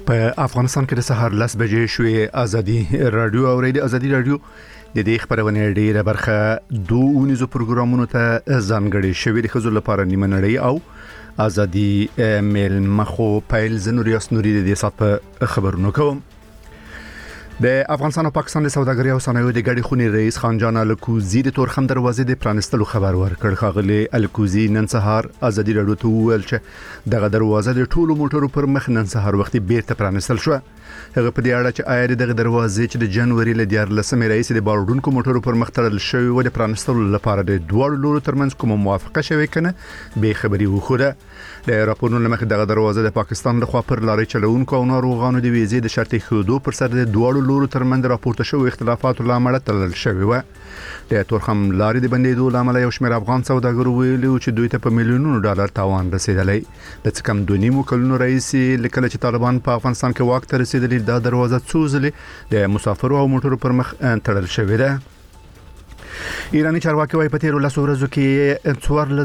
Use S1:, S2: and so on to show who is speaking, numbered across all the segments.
S1: په افغانستان کې د سهار 10 بجې شوې ازادي رادیو او ریډیو ازادي رادیو د دې خبرونه ډیره برخه دوه ونیزو پروګرامونو ته ځانګړي شوې د خزو لپاره نیمه نړۍ او ازادي میل مخو پایل زنوریاس نوري د دې سات په خبرونو کوم. د افغانستان او پاکستان د سوداګرۍ او صنایعو د ګډې خونې رئیس خانجان الکوزي د تورخم دروازې د پرانستلو خبر ورکړ. خاغلی الکوزي نن سهار ازادي رادیو ته وویل چې دغه دروازه د ټولو موټرو پر مخ نن سهار وختي بیرته پرانستل شو. هغه په دې اړه چې آیا دغه دروازې چې د جنوري ل 14 رئیس د باروډونکو موټرو پر مخ تړل شوی و د پرانستلو لپاره د دوه لورو ترمنځ کوم موافقه شوی کنه به خبري وخوره. د راپورونو لمخې دغه دروازه د پاکستان لخوا پر لارې چلوونکو او ناروغانو د ویزې د شرط خودو پر سر د دوه لورو ترمنځ راپورته شوی اختلافات لامل تړل شوی و. د تورخم لارې د بندیدو لامل یو شمېر افغان سوداګرو ویلي چې دوی ته په میلیونونو ډالر تاوان رسیدلی. د څکم 2.5 کلونو رئیس لیکل چې طالبان په افغانستان کې واک ته رسیدلی دا دروازه څوزلې د مسافرو او موټرو پر مخ تړل شوې ده. ایرانی چارواکي وايي په تیرو لاسو ورځو کې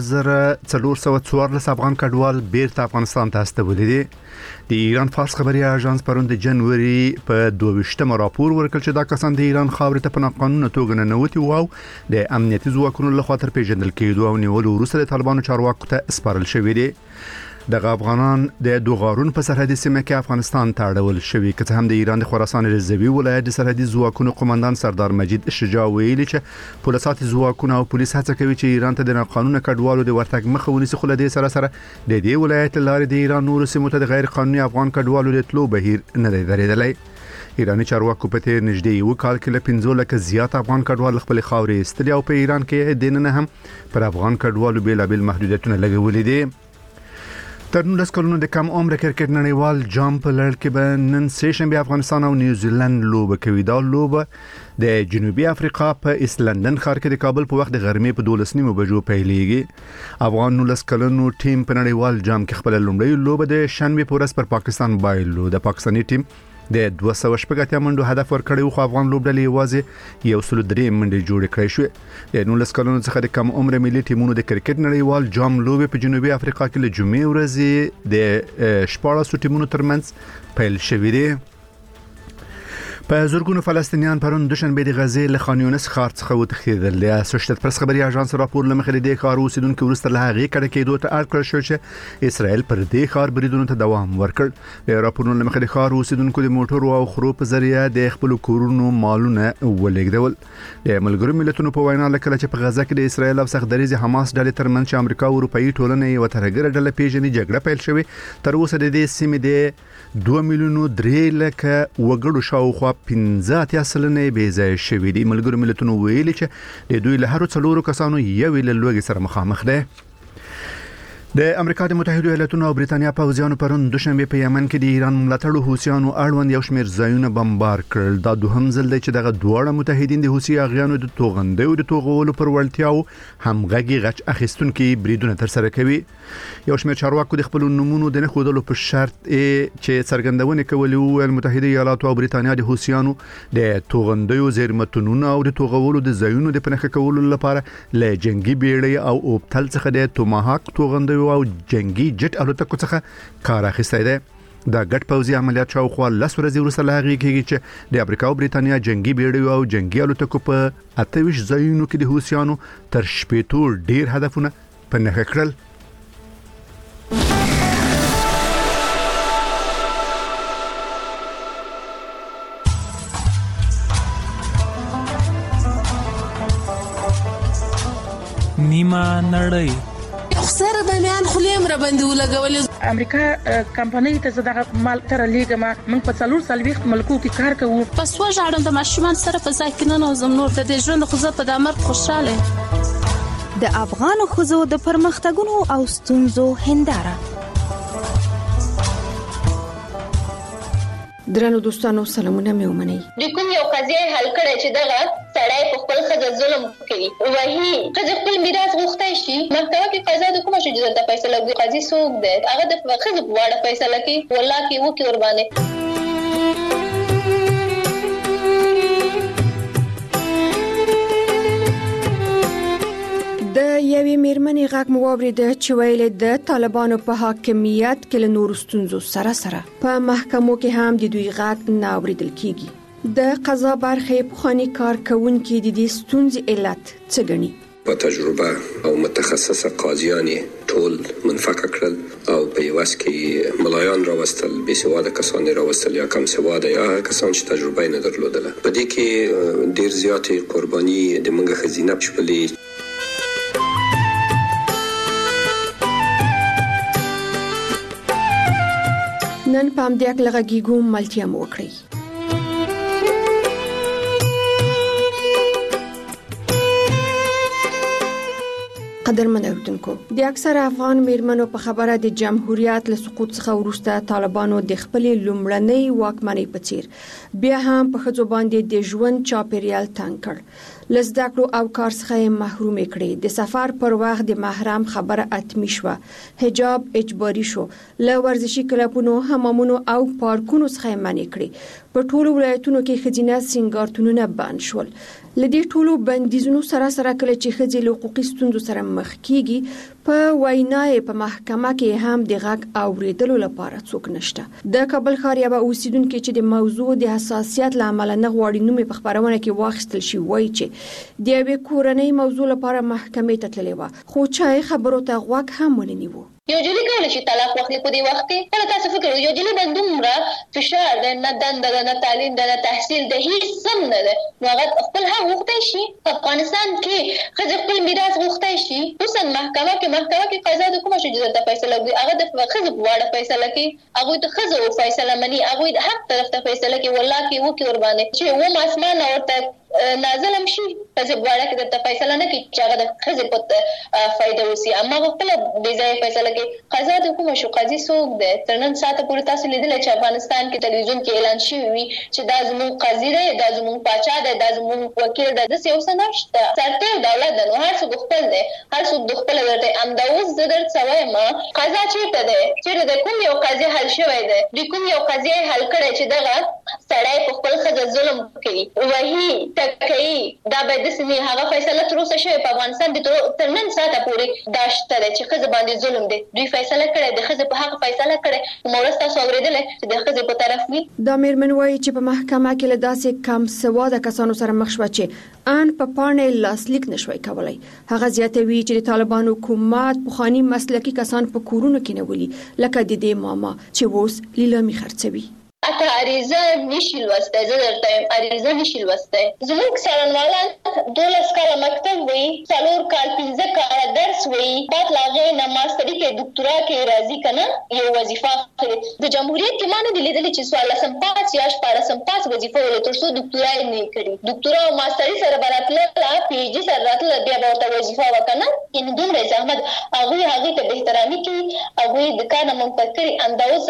S1: 4414 افغان کډوال بیرته افغانستان ته استولي دي. د ایران فارس خبري اژانس پرون د جنوري په 22 راپور ورکړ چې دا کسان د ایران خاورې ته په ناقانونه توګه نه نوتي او د امنیتي ځواکونو لخوا تر پیژندل کېدو او نیولو وروسته د طالبانو چارواکو ته سپارل شوې دي. دغه افغانان د دوغارون په سرحدي سیمه کې افغانستان ته اړول شوی که هم د ایران د خراسان رضوي ولایت د سرحدي ځواکونو قومندان سردار مجید شجاع ویلي چې پولیسات ځواکونه او پولیس هڅه کوي چې ایران ته د قانوني کډوالو د ورتګ مخه ونیسي. خو له دې سره د دې ولایت لارې د ایران نور سیمو ته د غیر قانوني افغان کډوالو د تلو بهیر نه دی درېدلی. ایرانی چارواکو په تیر نږدې یو کال کې له 15 لکه زیات افغان کډوال خپل خاورې استلی او په ایران کې دینه هم پر افغان کډوالو بیلابل محدودیتونه لګولې دي. تر 19 کلونو د کم عمر کرکټ نړیوال جام په لړ کې به نن سه شنبه افغانستان او نیوزیلند لوبه کوي. دا لوبه د جنوبي افریقا په ایسلندن ښار کې د کابل په وخت د غرمې په 12 بجو پیلېږي. افغان 19 کلونو ټیم په نړیوال جام کې خپل لومړی لوبه د شنبه په ورځ پر پاکستان بایلو. د پاکستاني ټیم د 280 منډو هدف ورکړی خو افغان لوبډلې یوازې 103 منډې جوړې کړې شوې. د 19 کلونو څخه د کم عمر ملي ټیمونو د کرکټ نړیوال جام لوبې په جنوبي افریقا کې له جمعې ورځې د 14 ټیمونو ترمنځ پیل شوې دي. په زورګونو فلسطینیان پرون دوشنبه د غزې له خان یونس ښار څخه وتښتېدل. د اسوسییټډ پریس خبري اژانس راپور لمخې د ښار اوسیدونکو ورسته له هغې کډه کېدو ته اړ کړل شو چې اسرائیل پر دې ښار بریدونو ته دوام ورکړ. د راپورونو لمخې د ښار اوسیدونکو د موټرو او خرو په ذریعہ د خپل کورونو مالونه ولېږدول. د ملګرو ملتونو په وینا لکه چې په غزه کې د اسرائیل او سختدریز حماس ډلې ترمنځ چې امریکا او اروپאי ټولنې یو ترګره ډله پیژني جګړه پیل شوې. تر اوسه د دې سیمې د 2 میلیونو 3 لکه وګړو شاوخوا 15 سلنه به ځای شوې دي. ملګرو ملتونو ویلي چې د دوی له هر څلورو کسانو یو له لوګي سره مخامخ ده. د امریکا د متحده ایالاتونو او بریتانیا پوځیانو پرون دوشنبه په یمن کې د ایران ملاتړو حوثیانو اړوند یو شمېر ځایونه بمبار کړل. دا دوهم ځل دی چې دغه دواړه متحدین د حوثي اغیانو د توغندۍ او د توغولو پر وړتیاو همغږي غچ اخیستونکو بریدونه تر سره کوي. یو شمېر چارواکو د خپل نمونو د نه خودلو په شرط چې څرګندونه کوي او متحده ایالات او بریتانیا د حوثیانو د توغندۍ زیرمتونونو او د توغولو د ځایونو د پنهخ کولو لپاره له جنگي بیړۍ او اوبتل څخه د توماهاک توغندۍ او جنگي جټ الوتکو څخه کار اخیستی دی. دا ګډ پوځي عملیات شاوخوا 10 ورځې وروسته له هغې کېږي چې د امریکا او بریتانیا جنگي بیړۍ او جنگي الوتکو په 28 ځایونو کې د حوثیانو تر 80 ډیر هدفونه پنهخ کړل.
S2: نیمه نړۍ
S3: سره د میان خلیم را باندې ولګول.
S4: امریکا کمپنۍ ته زداغه مال تر لیګما موږ په 4 ملکو کې کار کوو.
S3: پس وژاړم د ماشومان سره په ځای کې نه نوزم نور د دې ژوند خو زه په دامر خوشاله.
S5: د افغان خوځو د پرمختګونو او ستونزو هنداره.
S6: درنو دوستانو سلامونه مې ومنئ.
S7: د کوم یو قضیه حل کړي چې دغه سړی په خپل ښځه ظلم کوي وایي ښځه خپل میراث غوښتی شي محکمه کې قضا د کومه شي چې د فیصله کوي قاضي څوک دی هغه د ښځې په اړه فیصله کوي والله کې وکړي ور باندې.
S6: د یوې میرمنې غږ مو واورېده چې ویلې د طالبانو په حاکمیت کې له نورو ستونزو سره په محکمو کې هم د دوی غږ نه اورېدل کیږي. د قضا برخې پخواني کارکونکي د دې ستونزې علت څه ګڼي؟
S8: په تجربه او متخصصه قاضیان ټول منفقه کړل او په یوس کې ملایان راوستل، بې سواده کسان راوستل یا کم سواده یا کسان چې تجربه نه درلودله. په دې کې ډیر زیاتې قرباني د موږ خزینه شپلې.
S6: نن پام دې اکلغږیګو ملتیا مو وکړي. قدرمن اوردونکو، د اکثر افغان میرمنو په خبره د جمهوریت له سقوط څخه وروسته طالبانو د خپل لومړنۍ واکمنۍ په څیر بیا هم په ښځو باندې د ژوند چاپیریال تنګ کړ. لزده کړو او کار څخه محروم کړي. د سفر پر وخت د محرم خبره اتمی شو، حجاب اجباري شو، له ورزشي کلبونو، حمامونو او پارکونو څخه منع کړي. په ټولو ولایتونو کې ښځینه سینګارتونونه بند شول. لدې ټولو بندیزونو سره کله چې ښځې له حقوقي ستونزو سره مخ کیږي، په وینای په محکمه کې هم د غږ اوریدلو لپاره څوک نشته. د کابل ښار یو اوسیدونکو چې د موضوع د حساسیت لامل نه غواړي نوم په خبرونه کې واخیستل شي، وایي چې د یوې کورنۍ موضوع لپاره محکمې ته تللی و، خو چا خبرو ته غوږ هم ونه نیو.
S7: یو جلی کولای شي طلاق واخلي په دې وخت کې. کله تاسو فکر وکړئ یو جلی باندې دومره فشار ده، نه دنده ده، نه تعلیم ده، نه تحصیل ده، هیڅ سم نه ده، نو هغه خپل حق غوښتای شي. افغانستان کې ښځې خپل میراث غوښتای شي، خصوصا محکمه کې قضا د کومه شي د فیصله کوي، هغه د ښځې په اړه فیصله کوي، هغه د ښځو فیصله مني، هغه د حق طرف ته فیصله کوي. والله کې وکي ور باندې چې و اسمان اورته نازلم شي ښځې په اړه کې د فیصله نه کوي چې هغه د ښځې په فائدہ وسی، اما خپل بې ځای فیصله کوي. قضا د کومه شو قاضي څوک دی؟ تر نن ساعته پورې تاسو لیدل چې افغانستان کې تلویزیون کې اعلان شوی وي چې دا زموږ قاضي دی، دا زموږ پاچا دی، دا زموږ وکیل دی. د څه اوسه نشته، سرته دولت دی، نو هر څوک خپل دی، هر څوک د خپل ورته امدا. اوس زه درته وایم قضا چیرته دی؟ چیرته د کوم یو قاضي حل شوی دی؟ د کوم یو قاضي حل کړی چې دغه سړی په خپل ښځه ظلم کوي، وਹੀ تکي دا به د سمي هغه فیصله تر اوسه شوی په افغانستان کې تر نن ساعته پورې داشته چې ښځه باندې ظلم دی. دوی فیصله کړې د ښځې په حق فیصله کړې، مورس تاسو اورېدل چې د ښځې په طرف وي.
S6: دا میرمن وایي چې په محکمه کې له داسې کم سواده کسانو سره مخ شوه چې ان په پاڼې لاسلیک نشوي کولای. هغه زیاتوي چې د طالبانو حکومت پخوانی مسلکي کسان په کورونو کې نیولي، لکه د دې ماما چې اوس لیلامي خرڅوي.
S7: اته عریضه نشي لوستای، زه درته عریضه نشي لوستای. زموږ څارنوالان 12 کاله مکتب وي، 4 کال 15 کاله درس وي، بعد لاغې نه ماستری کې ډاکټرا کې راځي کنه یو وظیفه اخلي. د جمهوریت کې مانه د لیدل چې سوال سم 5 یا 14 وظیفه ولې تر څو ډاکټرا یې نه کړی. ډاکټرا او ماستری سره براتله، پی ایچ ډي سره راتله، بیا به ورته وظیفه وکنه. ان دومره زحمت هغه ته به احترامي کوي، هغه د کار منفکر انداز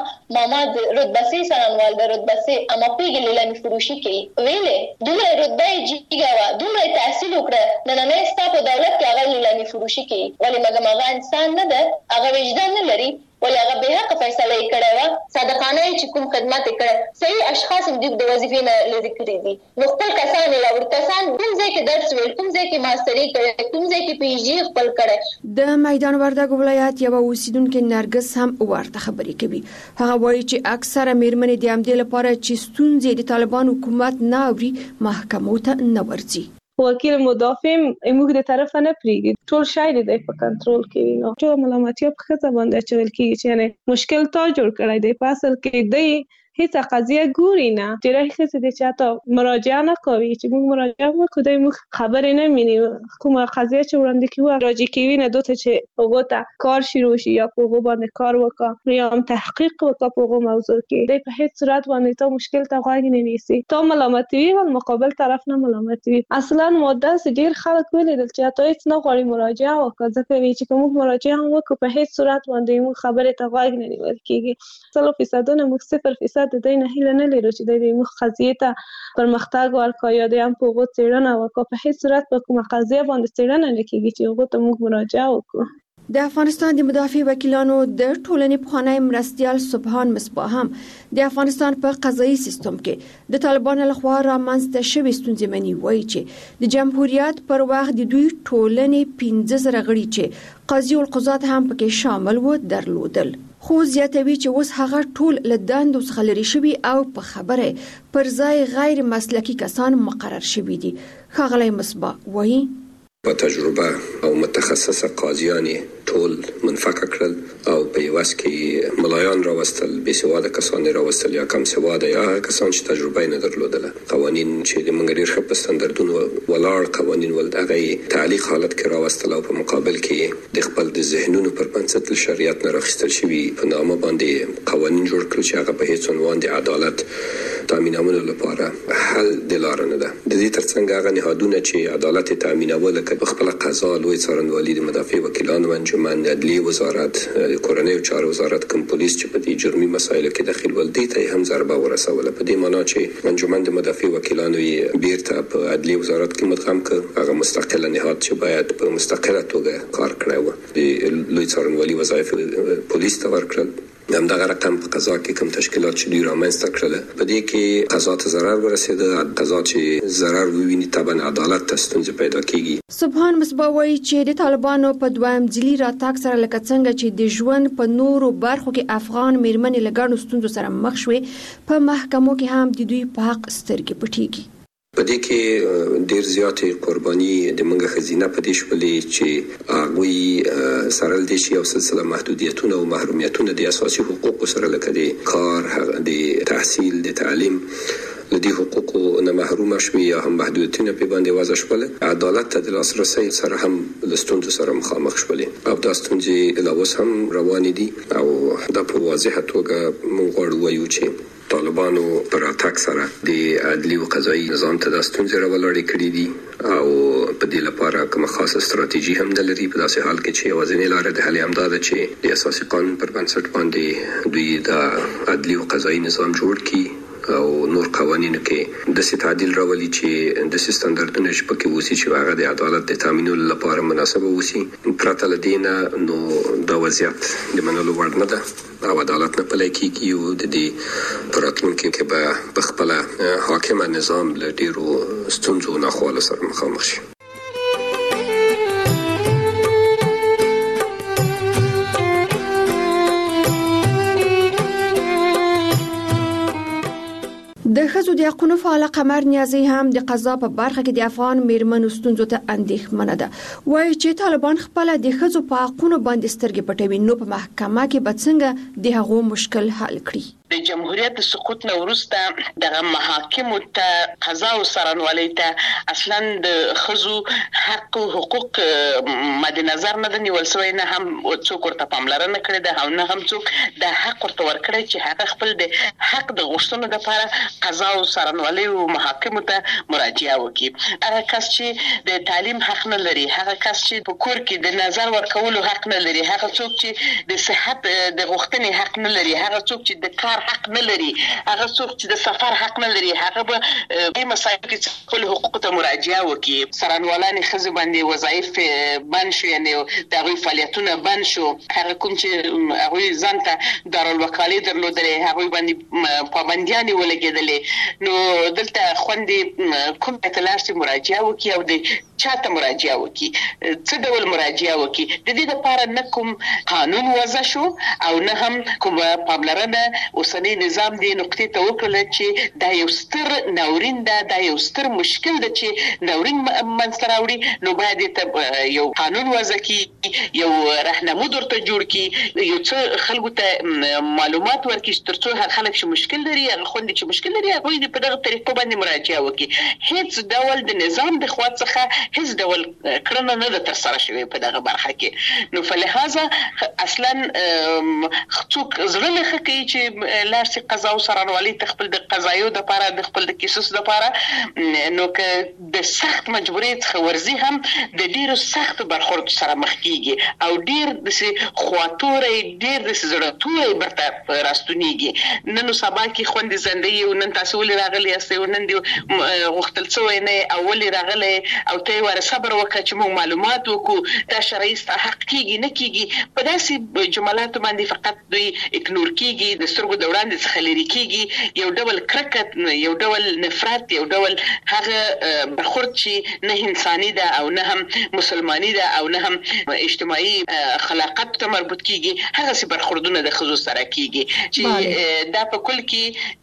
S7: ما د رتبه سرانوال د رتبه سي اما پیګ لیلامي فروشي کوي. ویلې دومره رتبه جیګا وا، دومره تحصیل وکړه، نن نه ستا په دولت کې هغه لیلامي فروشي کوي. ولی مګه انسان نه ده، هغه وجدان نه لري، ولی هغه به حق فیصله کړي وا. صادقانه چې کوم خدمت کړي، صحیح اشخاص هم د وظیفې نه لري کړی دي. نو خپل کسان لاور کسان کوم ځای کې درس ویل، کوم ځای کې ماستری کړي، کوم ځای کې پی ایچ ډي خپل کړي.
S6: د میدان وردګ ولایت یو اوسیدونکو نرګس هم ورته خبرې کوي. هغه وایي چې اکثره میرمنې د امدې لپاره چې ستونزې د طالبان حکومت نه اوري محکمو ته نه ورځي.
S9: وکیل مدافع موږ د طرف نه پریږي، ټول شاید دی په کنټرول کې نو ټول ملامتیا په خطا باندې چول کیږي چې یعنی مشکل تا جوړ کړی دی. په اصل کې دی هیڅ قضیه ګوري نه، ډیره هیڅ د چاته مراجعه نه کوي چې موږ مراجعه وکړو، دوی موږ خبرې نه مینی کومه قضیه چې وړاندې کیږي راځي کوي نه دوته چې هغه ته کار شروع شي یا په هغه باندې کار وکړي یا هم تحقیق وکړي په هغه موضوع کې. دوی په هیڅ صورت باندې ته مشکل ته غوږ نه نیسي، ته ملامتوي او مقابل طرف نه ملامتوي. اصلا ماده ډیر خلک ولیدل چې ته هیڅ نه غواړي مراجعه وکړي، ځکه چې کوم مراجعه وکړي په هیڅ صورت باندې موږ خبرې ته غوږ نه نیول کیږي. 100% موږ 0% د دې نه هیله نه لرو چې د موږ قضیه ته پرمختګ ورکړي یا د هم په هغه څېړنه وکړي. په هیڅ صورت په کومه قضیه باندې څېړنه نه کیږي چې هغه ته موږ مراجعه وکړو.
S6: د افغانستان د مدافع وکیلانو د ټولنې پخوانی مرستیال سبحان مصباح هم د افغانستان په قضایي سیستم کې د طالبانو لخوا رامنځته شوې ستونزې مني، وایي چې د جمهوریت پر وخت د دوی ټولنې 15,000 غړي چې قاضي القضات هم پکې شامل و درلودل. خو زیاتوي چې اوس هغه ټول له دندو څخه لري شوي او په خبره پر ځای غیر مسلکي کسان مقرر شوي دي. ښاغلی مصباح وایي
S8: په تجربه او متخصصه قاضیان ټول منفک کړل او په یوس کې ملایان راوستل، بې سواده کسان راوستل یا کم سواده یا کسان چې تجربه نه درلودله. قوانین چې د موږ ډېر ښه په ستاندردونو ولاړ قوانین ول دغه تعلیق حالت کې راوستل او په مقابل کې د خپل د ذهنونو پر بنسټ شریعت نه راخستل شوی په نامه باندې قوانین جوړ کړل چې هغه په هیڅ عنوان د عدالت تامینولو لپاره حل د لار نه ده. د دې ترڅنګ هغه نهادونه چې عدالت تامینول په خپل قضا لوی څارنوالي د مدافع وکیلانو انجمن، د عدلیې وزارت، د کورنۍ چارو وزارت، کوم پولیس چې په دې جرمي مسایلو کې دخیل ول دي ته هم ضربه ورسوله. په دې معنی چې انجمن د مدافع وکیلانو یې بیرته په عدلیې وزارت کې مدغم کړ. هغه مستقله نهاد چې باید په مستقله توګه کار کړی و د لوی څارنوالي وظایف پولیس ته ورکړل. همدغه رقم په قضا کې کوم تشکیلات چې دوی رامنځته کړل په دې کې قضا ته ضرر ورسېده. قضا چې ضرر وویني طبعا عدالت ته ستونزې پیدا کیږي.
S6: سبحان مصباح وایي چې د طالبانو په دویم ځلي راتګ سره لکه څنګه چې د ژوند په نورو برخو کې افغان میرمنې له ګڼو ستونزو سره مخ شوې، په محکمو کې هم د دوی په حق سترګې پټېږي.
S8: په دې کې ډېر زیاتې قرباني د منګه خزینه په دې شولې چې هغوی سره د شي او سلسله محدودیتونه او محرومیتونه د اساسي حقوقو سره لکه د کار، د تحصیل، د تعلیم لدی حقوقو نه محروم شوي یا هم محدودیتونه په باندې وضع شول. عدالت ته د لاسرسي سره هم لستونزو سره مخامخ شول او دا ستونزې لا اوس هم روان دي او دا په واضحه توګه موږ غواړو وایو چې طالبانو پر اتاک سره د عدلی او قضایي نظام ته د ستونزې راولړې کړې دي او په دې لپاره کومه خاصه ستراتیژي هم لري. په داسې حال کې چې یوازینۍ لار د حل امداد چې د اساسي قانون پر بنسټ باندې دوی د عدلی او قضایي نظام جوړ کړي او نور قوانینو کې د تعدیل راولي چې د ستاندردونو چې پکې وسی چې هغه د عدالت د تامینولو لپاره مناسبه وسی. پرته لدينا نو د وضعیت د منلو وړ نه ده او عدالت نه پلی کیږي او د دې پراتلونکو کې به په خپل حاکم نظام له ډیرو ستونزو نه خلاص سره مخامخ شي.
S6: د ښځو د حقوقو فعال قمر نیازي هم د قضا په برخه کې د افغان میرمنو ستونزو ته اندېښمنه ده. وایي چې طالبان خپل د ښځو په حقوقو باندې سترګې پټوي، نو په محکمه کې به څنګه د هغو مشکل حل کړي.
S10: د جمهوریت د سقوط نه وروسته د محاکمو ته قضا او څارنوالۍ ته اصلا د ښځو حق او حقوق مد نظر نه نیول شوی، نه هم څوک ورته پاملرنه کړې ده او نه هم څوک د حق ورته ورکړی چې هغه خپل د حق د غوښتنو لپاره قضا او څارنوالۍ او محاکمو ته مراجعه وکړي. هغه کس چې د تعلیم حق نه لري، هغه کس چې په کور کې د نظر ورکولو حق نه لري، هغه څوک چې د صحت د غوښتنې حق نه لري، هغه څوک چې د کار حق نه لري، هغه څوک چې د سفر حق نه لري، هغه به په مسایلو کې خپل حقوق ته مراجعه وکړي. څارنوالان ښځې باندې وظایف بند شو، یعنی د هغوی فعالیتونه بند شو. هغه کوم چې هغوی ځان ته دارالوکالۍ درلودلې هغوی باندې پابندیانې ولګېدلې. نو دلته خوندې کوم اطلاعات مراجعه وکړي او د چاته مراجعه وکړي، څه ډول مراجعه وکړي. د دې لپاره نه کوم قانون وضع شو او نه هم کوم پاملرنه اوسنی نظام دی نقطې ته وکړل چې دا یو ستر ناورین ده، دا یو ستر مشکل ده چې ناورین منځته راوړي. نو باید ته یو قانون وضع کړي، یو راهنمود ورته جوړ کړي، یو څه خلکو ته معلومات ورکړي ترڅو هغه خلک چې مشکل لري، هغه خوندې چې مشکل لري، هغوی دې په دغه طریقو باندې مراجعه وکړي. هیڅ ډول د نظام د خوا څخه هیڅ ډول کړنه نه ده ترسره شوې په دغه برخه کې. نو فلهذا اصلا څوک زړه نه ښه کوي چې لاړ شي قضا او څارنوالۍ ته خپل د قضایو دپاره د خپل د کیسس دپاره، نو که د سخت مجبورۍ څخه ورځي هم د ډیرو سخت برخورد سره مخ کیږي. کیږي او ډیر د خواتورې ډیر د زړه برته راستونیږي نن سبا کې خوند زندګي او نن تاسو ولې راغلي یاستئ نن دی غوښتل څه نه او ولې راغلي او ته ور صبر وکړه چې موږ معلومات وکړو دا شرعي حق کیږي نه کیږي په داسې جملات باندې فقط دوی اګنور کیږي د سترګو د وړاندې څخه لري کیږي یو ډول کرکټ یو ډول نفرت یو ډول هغه برخورد چې نه انساني ده او نه هم مسلماني ده او نه هم اجتماعي خلاقت ته مربوط کیږي هغه سي برخوردونه د خزو سره کیږي چې دا په کل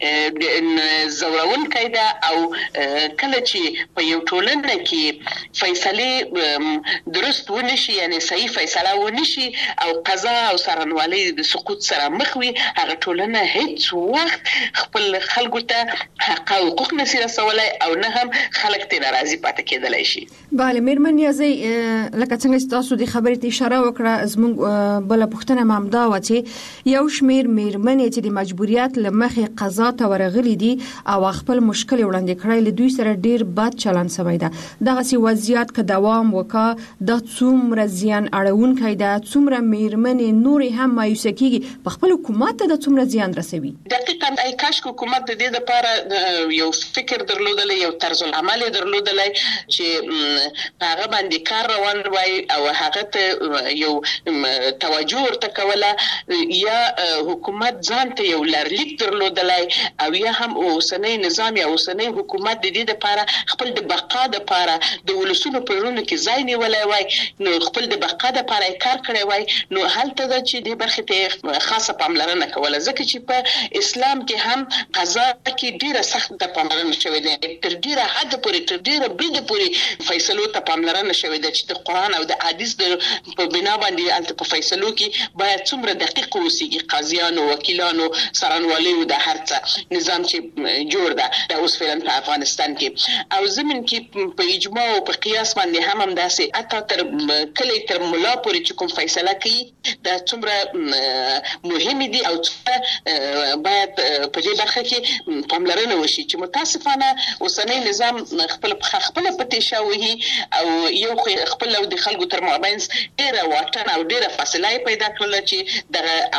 S10: کې زورون کیده او کله چې په یو ټولنه کې فیصله درست ونشي یعنی صحیح فیصله ونشي او قضا او سرنوالي د سقوط سره مخ وي هغه ټولنه هیڅ وخت خپل خلکو ته حق او حقوق نشي رسولای او نه هم خلک ته ناراضي پاتې کېدلای شي.
S6: bale میرمن یازي لکه څنګه تاسو د خبرې ته اشاره وکړه زموږ بل پښتنه مامدا و چې یو شمیر میرمنې چې د مجبوریت لمخې قضا ته ورغلي دي او خپل مشکل وړاندې کړی له دوی سره ډیر بد چلند شوی ده دغه سی وضعیت که دوام وکړي د څومره زیان اړونکي ده څومره میرمنې نور هم مایوس کیږي په خپل حکومت ته د څومره زیان رسوي.
S10: دقیقاً ای کاش حکومت د دې لپاره یو فکر درلودل یو طرز العمل درلودل چې هغه باندې کار روان وای او هغه ته یو توجه ورته کوله یا حکومت ځان ته یو لارلیک درلودلای او یا هم اوسنۍ نظام یا اوسنۍ حکومت د دې لپاره خپل د بقا لپاره د ولسونو په ورونو کې ځای نیولای وای نو خپل د بقا لپاره کار کړی وای نو هلته د چې د برخه ته خاصه پاملرنه کوله ځکه چې په اسلام کې هم قضا کې ډیره سخت د پاملرنه شوې ده تر ډیره حد پورې تر ډیره بده پورې فیصلو ته پاملرنه شوې ده چې د قران او د حدیث په بنا باندې الته په فیصلو کې باید څومره دقیق اوسېږي قاضیانو وکیلانو سرانوالیو د هرڅه نظام چې جوړ ده د اوس فعلا په افغانستان کې او زمين کې په اجماع او په قیاس باندې هم داسې اته تر کله تر ملا پورې چې کوم فیصله کوي دا څومره مهم دي او باید په دې برخه کې پاملرنه وشي چې متاسفانه اوسنۍ نظام خپل پټې شوی او یو خپل او د خلکو تر مابین ډیره واټن او ډیره فاصله پیدا کړل چې د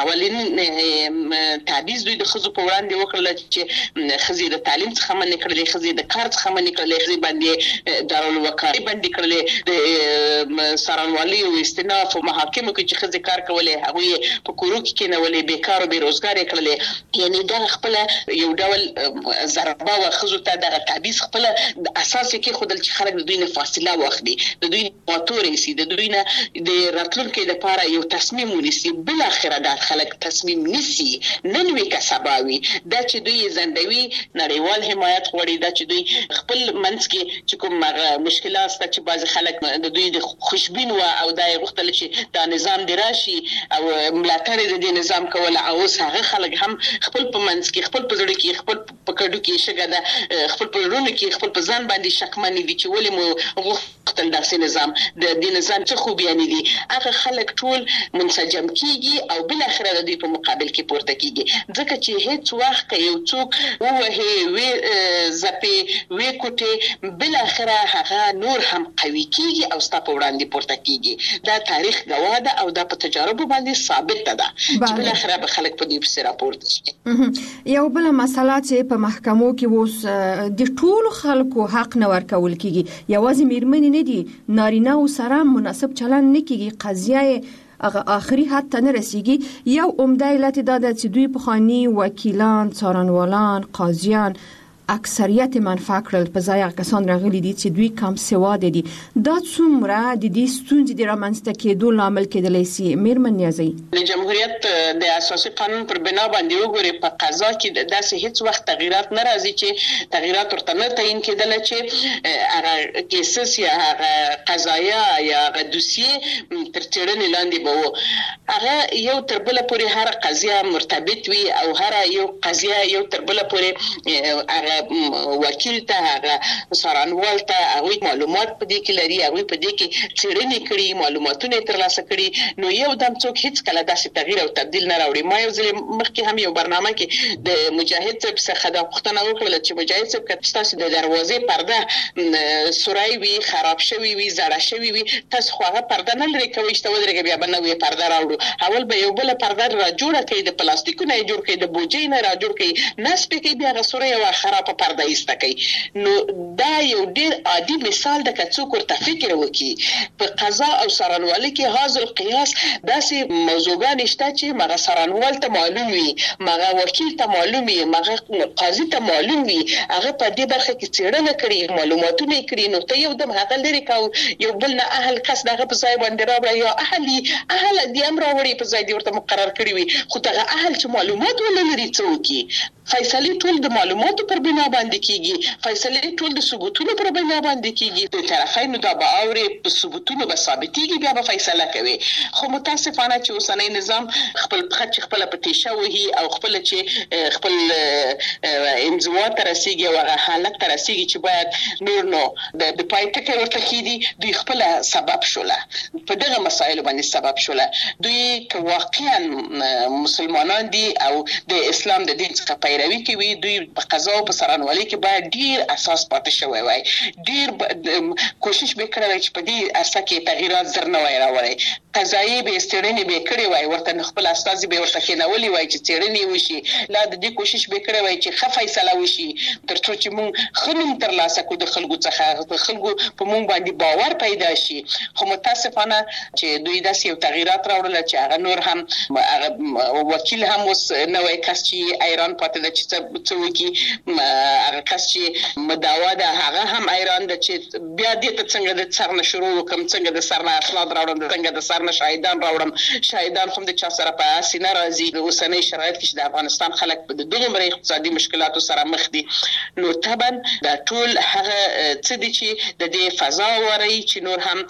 S10: اولین تعویض دوی د خزو په وړاندې وکړل چې خزي د تعلیم څخه منې کړلې خزي د کار څخه منې کړلې خزي باندې دارالوقایع باندې کړلې د سرانوالي او استیناف او محاکمو کې چې خزي کار کولې هغه په کورو کې کېنولې بیکار او بیروزګار کړلې یعنی دا خپل یو ډول ضربه او خزو ته د تعویض خپل اساس کې خودل چې خلک د دوی نه فاصله واخلي د دوی موتورې سي د دوی نه د راتلونکو لپاره یو تصمیم ونیسي بل اخر د خلک تصمیم نيسي نن وی کا سباوي دا چې دوی زندوي نړیوال حمایت غوړي دا چې دوی خپل منځ کې چې کوم مشکلات ست چې بعض خلک د دوی د خوشبین و او دا غوښتل چې دا نظام دراشي او ملاتړ د دې نظام کوله او هغه خلک هم خپل په منځ کې خپل په ځړ کې خپل په کډو کې شګه ده خپل په ورونو کې خپل په ځان باندې شکمنې دي چې ولې مو غوښتل داسې نظام د دې نظام څخه خوبیانی دي هغه خلک ټول منسجم کیږي او بل اخر د دې په مقابل کې پورته کیږي ځکه چې هیڅ وخت یو څوک وه وی زپی وی کوټه بل اخر هغه نور هم قوي کیږي او ستاسو وړاندې پورته کیږي دا تاریخ گواه ده او دا په تجربه باندې ثابت ده چې بل اخر به خلک په دې په راپورته شي
S6: یو بل مسله چې په محکمو کې اوس د ټول خلکو حق نه ورکول کیږي یوازې میرمنې نه دي نارینه او سره مناسب چلند نه کیږي قضیه آخری حد ته نه رسیږي یو عمده علت دا ده چې دوی پخوانی وکیلان څارنوالان قاضیان اکثریت منفعه کړل په ځای کسان راغلي دي چې دوی کم سواده دي دا څومره د دې ستونزې د رامنځته کېدو لامل کېدلی شي میرمن نیازي
S10: د جمهوریت د اساسي قانون پر بنا باندې وګوري په قضا کې داسې هیڅ وخت تغیرات نه راځي چې تغیرات ورته نه تعین کېدل چې هغه کیسس یا هغه قضایا یا هغه دوسیه تر څېړنې لاندې به وو هغه یو تر بله پورې هر قضیه مرتبط وي او هر یو قضیه یو تر بله پورې هغه وکیل ته هغه سرانوال ته هغه معلومات په دې کې لري هغه په دې کې څېړنې کړي معلوماتونه ترلاسه کړي نو یو دم څوک هیڅ کله داسې تغییر او تبديل نه راوړي ما یو ځل مخکې هم یو برنامه کې د مجاهد صاحب څخه د پښتنه وکړل چې مجاهد صاحب کله تاسو د دروازې پرده سورای وی خراب شوی وی زړه شوی وی تاسو خو هغه پرده نه لري کوي چې ودرېږي بیا به نوې پرده راوړو. اول به یو بل پرده را جوړه کړي، د پلاستیکو نه جوړ کړي، د بوجۍ نه را جوړ کړي، نصب کړي، بیا غسوره یو خرابه پرده ایسته کړي. نو دا یو ډیر عادي مثال د کڅوک ورته فکر وکړي. په قضا او سرانوالي کې حاضر قیاس داسې موضوعګان شته چې مغه سرانوال ته معلوم وي، مغه وکیل ته معلوم وي، مغه قاضي ته معلوم وي، هغه په دې برخه کې څېړنه کړي، معلوماتونه کړي، نو ته یو دم هغه لري کاو یو بل نه اهل کس دغه په ځای باندې راوړي یا اهل دې امر راوړي په ځای دې ورته مقرر کړی وي، خو دغه اهل چې معلومات ولري څوک فیصله ټول د معلوماتو پر بنا باندې کیږي، فیصله ټول د ثبوتونو پر بنا باندې کیږي، د طرفینو دا به اوري په ثبوتونو به ثابتيږي، بیا به فیصله کوي. خو متاسفانه چې اوسنۍ نظام خپل خپل پټیشه وهي او خپل چې خپل انزوا ترسيږي او هغه حالت ترسيږي چې باید نور نو د پایټکه ورته کیدي، دوی خپل سبب شوله په دغه مسایلو باندې سبب شوله. دوی واقعا مسلمانان دي او د اسلام د دین څخه پیروي کوي، دوی په قضا او په سرانوالي کې باید ډیر اساس پاتې شوی وای، ډیر کوشش وکړي چې په دې اساس کې تغیرات زر نه وای راوړي، قضایي به استړنی به کړی وای، ورته خپل استاد به ورته کېنولي وای چې استړنی وشي، لا د دې کوشش وکړي وای چې ښه فیصله وشي، ترڅو چې موږ خنوم تر لاسه کو د خلکو څخه، د خلکو په موږ باندې باور پیدا شي. خو متاسفانه چې دوی داسې یو تغیرات راوړل چې هغه نور هم هغه وکیل هم اوس نوې کس چې ایران پاتې د چې څوکي هغه کس چې مدعوا ده هغه هم ایران د چې بیا دې ته څنګه د څرنه شروع وکم، څنګه د سرنه اسناد راوړم، څنګه د سرنه شاهدان راوړم، شاهدان هم د چا سره په اسینه راځي. د اوسنۍ شرایط کې چې د افغانستان خلک په دغه اقتصادي مشکلاتو سره مخ دي، نو طبعا دا ټول هغه څه دي چې د دې فضا وري چې نور هم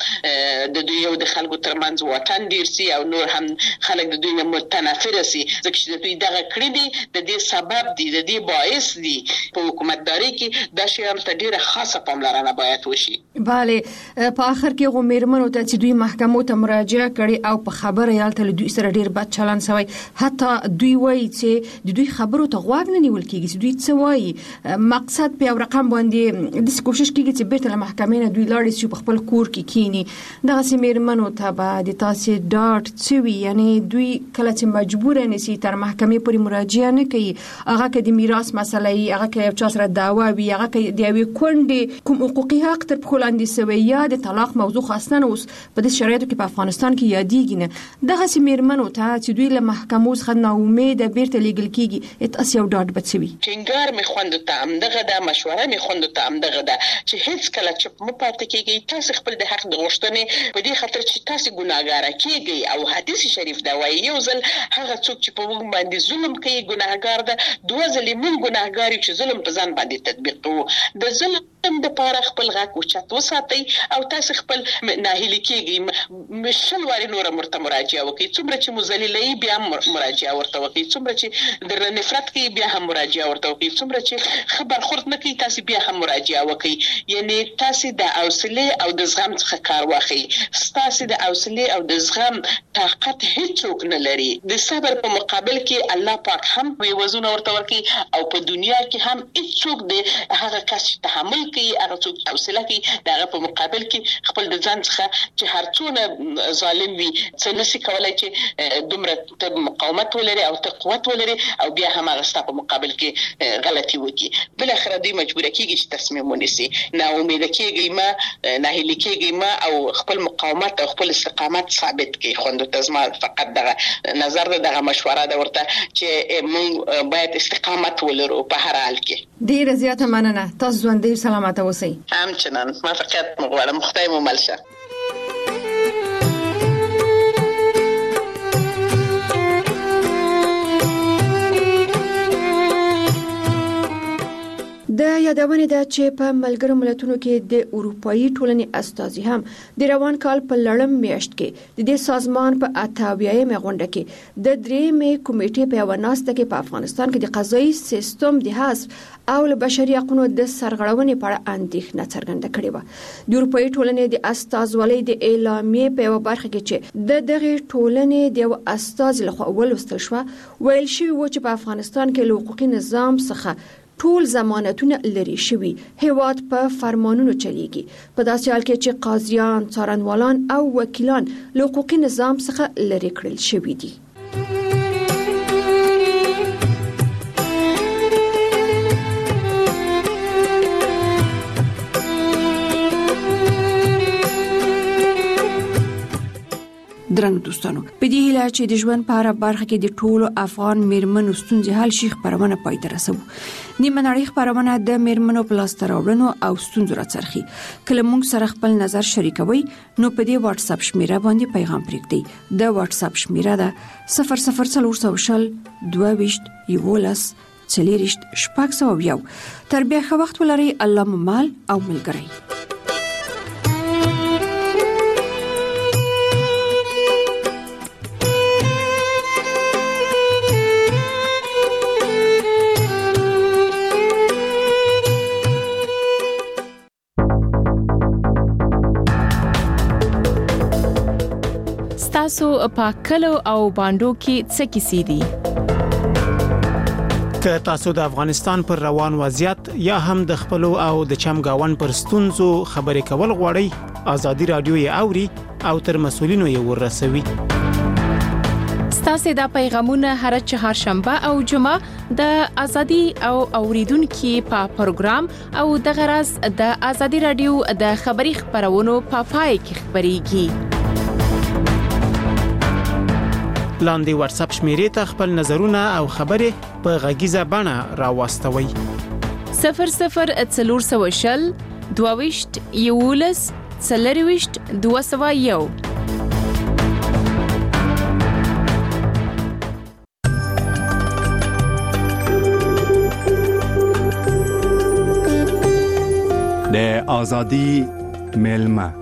S10: د دوی او د خلکو ترمنځ وطن ډیر سي او نور هم خلک د دوی نه متنفر سي، ځکه چې دوی دغه کړی دي د دې سبب دي، د دې باعث دي. په حکومتداري کې دا شی هم ډیره خاصه پاملرنه باید وشي.
S6: bale په اخر کې غومرمنو ته چې دوی محکمو ته مراجعه کړي او په خبره یالته دوی سره ډیر بد چلن شوی، حتی دوی وایي چې د دوی خبرو ته غوږ نه نیول کیږي، چې دوی څه وایي، مقصد په رقم باندې د کوشش کیږي چې بیرته له محکمې نه دوی لاړ شي په خپل کور کې کینی. دغه سیمرمنو ته به د تاسو ډاټ چوي، یعنی دوی کله چې مجبور نه سي تر محکمې پورې مراجعه نه کوي، هغه کې د میراث مسله ای، هغه کې یو چا سره دعوا وي، هغه کې د یوې کونډې کوم حقوقي حق تر په لاندې سوی یا د طلاق موضوع خاصه اوس په دې شرایطو کې په افغانستان کې یادېږي نه. دغه سیمرمنو ته چې دوی له محکمو څخه نا امید بیرته لیږل کیږي، تاسو یو ډاټ بچوي.
S10: ټینګار می خوند ته همدغه د مشوره می خوند ته همدغه د چې هیڅ کله چې مو پاتې کیږي، تاسو خپل د حق د غوښتنې په دې خاطر چې تاسو ګناهګار کیږي، او حدیث شریف دا وایي یو ځل هغه څوک چې په موږ باندې ظلم کوي ګناهګار ده، دوه ځلې موږ ګناهګار یو چې ظلم په ځان باندې تطبیق کوو. د ظلم د پاره خپل غاک اوچت وساتئ او تاسو خپل ناهیلي کیږي، مشل واري نور مرته مراجعه وکړي، څومره چې مذلیلای بیا مراجعه ورته وکړي، څومره چې در نفرت کوي بیا هم مراجعه ورته وکړي، څومره چې خبر خورد نه کوي تاسو بیا هم مراجعه وکړي. یعنی تاسو د حوصله او د زغم څخه کار واخلئ. تاسو د حوصله او د زغم طاقت هیڅوک نه لري. د صبر په مقابل کې الله پاک هم وی وزونه ورته ورکړي، او په دنیا کې هم هیڅوک د هغه کس تحمل کوي، هغه څوک حوصله کوي، دغه په مقابل کې خپل د ځان څخه چې هر څونه ظالم وي څه نشي کولای چې دومره مقاومت ولري او قوت ولري او بیا هم هغه ستاسو په مقابل کې غلطي وکړي. بل اخر دوی مجبور کیږي چې تصمیم ونیسي، نه امید کیږي ما، نه هیله کیږي ما، او خپل مقاومت او خپل استقامت ثابت کړي. خوند تزما فقط دغه نظر دغه مشوره ده ورته چې موږ باید استقامت ولرو په هر حال کې.
S6: ډیره زیاته مننه، تاسو ژوندۍ سلامت اوسئ.
S10: همچنان ما فقط مغواړم خدای مو مل شه.
S6: د یادونه ده چې په ملګرو ملتونو کې د اروپאי ټولنې استازي هم د روان کال په لړم میاشت کې د دې سازمان په 88مه غونډه کې د 3مه کمیټې په وناسته کې په افغانستان کې د قضایي سیستم د حذف او له بشري حقوقو د سرغړونې په اړه اندېښنه څرګنده کړې و. د اروپאי ټولنې د استازولۍ د اعلامیې په یو برخه کې چې د دغه ټولنې د یو استاز لخوا ولوستل شو، ویل شوی و چې په افغانستان کې له حقوقي نظام څخه ټول ضمانتونه لري شوي، هیواد په فرمانونو چلیږي. په داسې حال کې چې قاضیان، څارنوالان او وکیلان له حقوقي نظام څخه لرې کړل شوي دي. درنګ دوستانو، په دې هیله چې د ژوند په هره برخه کې د ټولو افغان میرمنو ستونزې حل شي، خبرونه پای ته رسوو. نیمه نړۍ خبرونه د میرمنو په لاسته راوړنو او ستونزو راڅرخي. کله موږ سره خپل نظر شریکوي نو په دې واتس اپ شمیره باندې پیغام پرېږدئ. د واتس اپ شمیره ده 00400 22 11 40 601. تر بیا ښه وخت ولرئ. الله مو مال او ملګری.
S11: تاسو په کلو او باندو کې څه کیسې دي؟
S12: که تاسو د افغانستان پر روان وضعیت یا هم د خپل او د چمګاون پر ستونزو خبرې کول غواړئ، ازادي رادیو یې اوري او تر مسولینو یې ورسوي.
S11: ستاسو د پیغامونه هر چهارشنبه او جمعه د ازادي او اوریدونکو په پروګرام او د غرض د ازادي رادیو د خبري خبرونو په پای کې خبريږي.
S12: لاندې واتس اپ شمیرې ته خپل نظرونه او خبرې په غږیزه بڼه راوستوي.
S11: 00400 22 11 40 201.
S1: د ازادي میلمه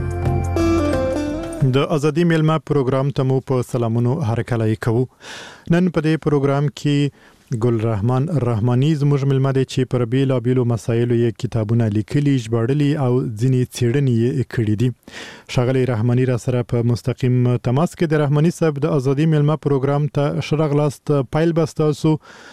S13: د ازادي میلمه پروګرام ته مو په سلامونو هرکلی کوو. نن په دې پروګرام کې ګل رحمان رحماني زموږ میلمه دی چې پر بیلابیلو مسایلو یې کتابونه لیکلي، ژباړلي او ځینې څېړنې یې کړې دي. ښاغلی رحماني را سره په مستقیم تماس کې. د رحماني صاحب د ازادي میلمه پروګرام ته ښه راغلاست. پیل به ستاسو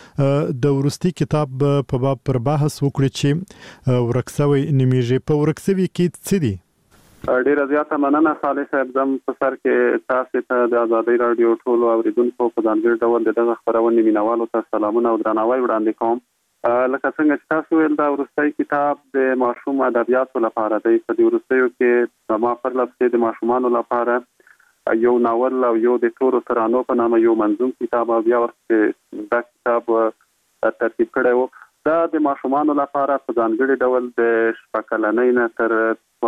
S13: د وروستي کتاب په باب پر بحث وکړو چې ورک سوی نومیږي. په ورک سوي کې څه دي؟
S14: ډیره زیاته مننه صالح صاحب. زم په سر کې تاسو ته د ازادي رادیو ټولو اوریدونکو په ځانګړي ډول دغه خبرونه مینوالو ته سلامونه او درناوی وړاندې کوم. لکه څنګه چې تاسو ویل دا وروستي کتاب د ماشوم ادبیاتو لپاره دی. په دې وروستیو کې ما پر لپاره د ماشومانو لپاره یو ناول او یو د تورو ترانو په نامه یو منظوم کتاب او بیا ورته دا کتاب ترتیب کړی و. دا د ماشومانو لپاره په ځانګړي ډول د شپږ نه تر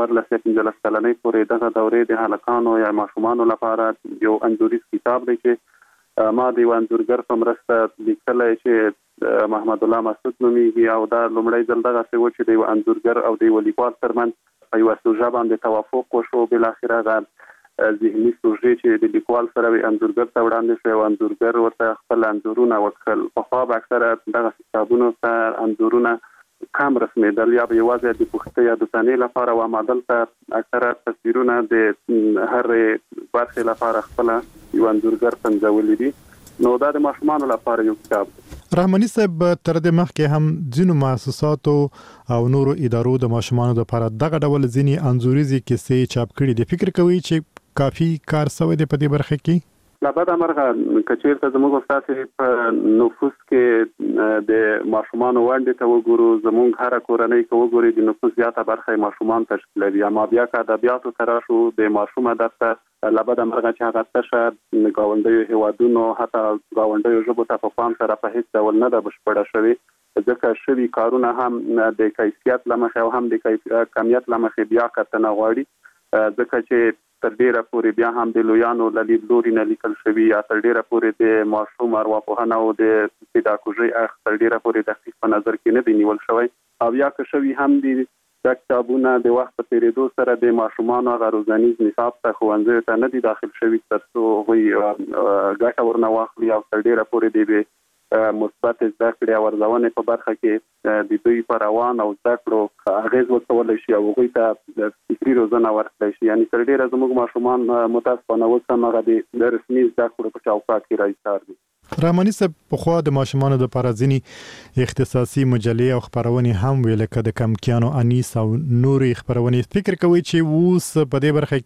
S14: 15 کلنۍ پورې دغه دورې د هلکانو یا ماشومانو لپاره یو انځوریز کتاب دی چې ما د انځورګر په مرسته لیکلی چې محمد الله مسعود نومیږي او دا لومړی ځل دغه څه و چې د انځورګر او د لیکوال ترمنځ په یوه سوژه باندې توافق وشو. بالاخره هغه ذهني سوژې چې د لیکوال سره انځورګر ته وړاندې شو او انځورګر ورته خپل انځورونه وکړل. پخوا به اکثره دغه کتابونو ته انځورونه کم رسمیدل یا به یوازې د پوښتنې یا د ثانیې لپاره و، اما دلته اکثره تصویرونه د هر برخې لپاره خپل یو انځورګر پنځولي دي. نو دا د ماشومانو لپاره یو کتاب دی.
S13: رحماني صاحب تر دې مخکې هم ځینو مؤسساتو او نورو ادارو د ماشومانو لپاره دغه ډول ځینې انځوریزي کیسې چاپ کړي دي. فکر کوي چې کافي کار شوی دی په دې برخه کې؟
S14: لابد امرغه کچیرته زموږ استاد په نفوس کې د ماشومان وړاندې ته وګورو، زموږ هر کورنۍ کې وګوري د نفوس زیاته برخه ماشومان تشکیلوي. اما بیا که ادبیاتو تر شو د ماشوم درته لابد امرغه چې هغه څه گاونډیو هیوادونو حتی گاونډیو ژبو ته په پام سره په هیڅ ډول نه ده بشپړه شوې، ځکه شوي کارونه هم د کیفیت له مخې او هم د کمیت له مخې بیا کتنه غواړي، ځکه چې تر ډیره پورې بیا هم د لویانو له لیدلوري نه لیکل شوي یا تر ډیره پورې د ماشوم ارواپوهنه او د پیداګوژي اخ تر ډیره پورې دقیق په نظر کې نه دی نیول شوی. او یا که شوي هم د کتابونه د وخت په تیریدو سره د ماشومانو هغه روزنیز نصاب ته ښوونځیو ته نه دي داخل شوي تر څو هغوی ګټه ورنه واخلي او تر ډیره پورې د مثبت زده کړې او ارزونې په برخه کې د دوی په روان او زده کړو اغېز وکولی شي او هغوی ته فکري روزنه ورکړی شي. یعنې تر ډیره زموږ ماشومان متاسفانه اوس هم هغه د رسمي زده کړو په چوکاټ کې راایستار دي.
S13: رحماني صاحب په خوا د ماشومانو د پارازینی اختصاصي مجلې او خبرونه هم ویل کده کم کیانو انیس او نورې خبرونه فکر کوي چې اوس په دې برخه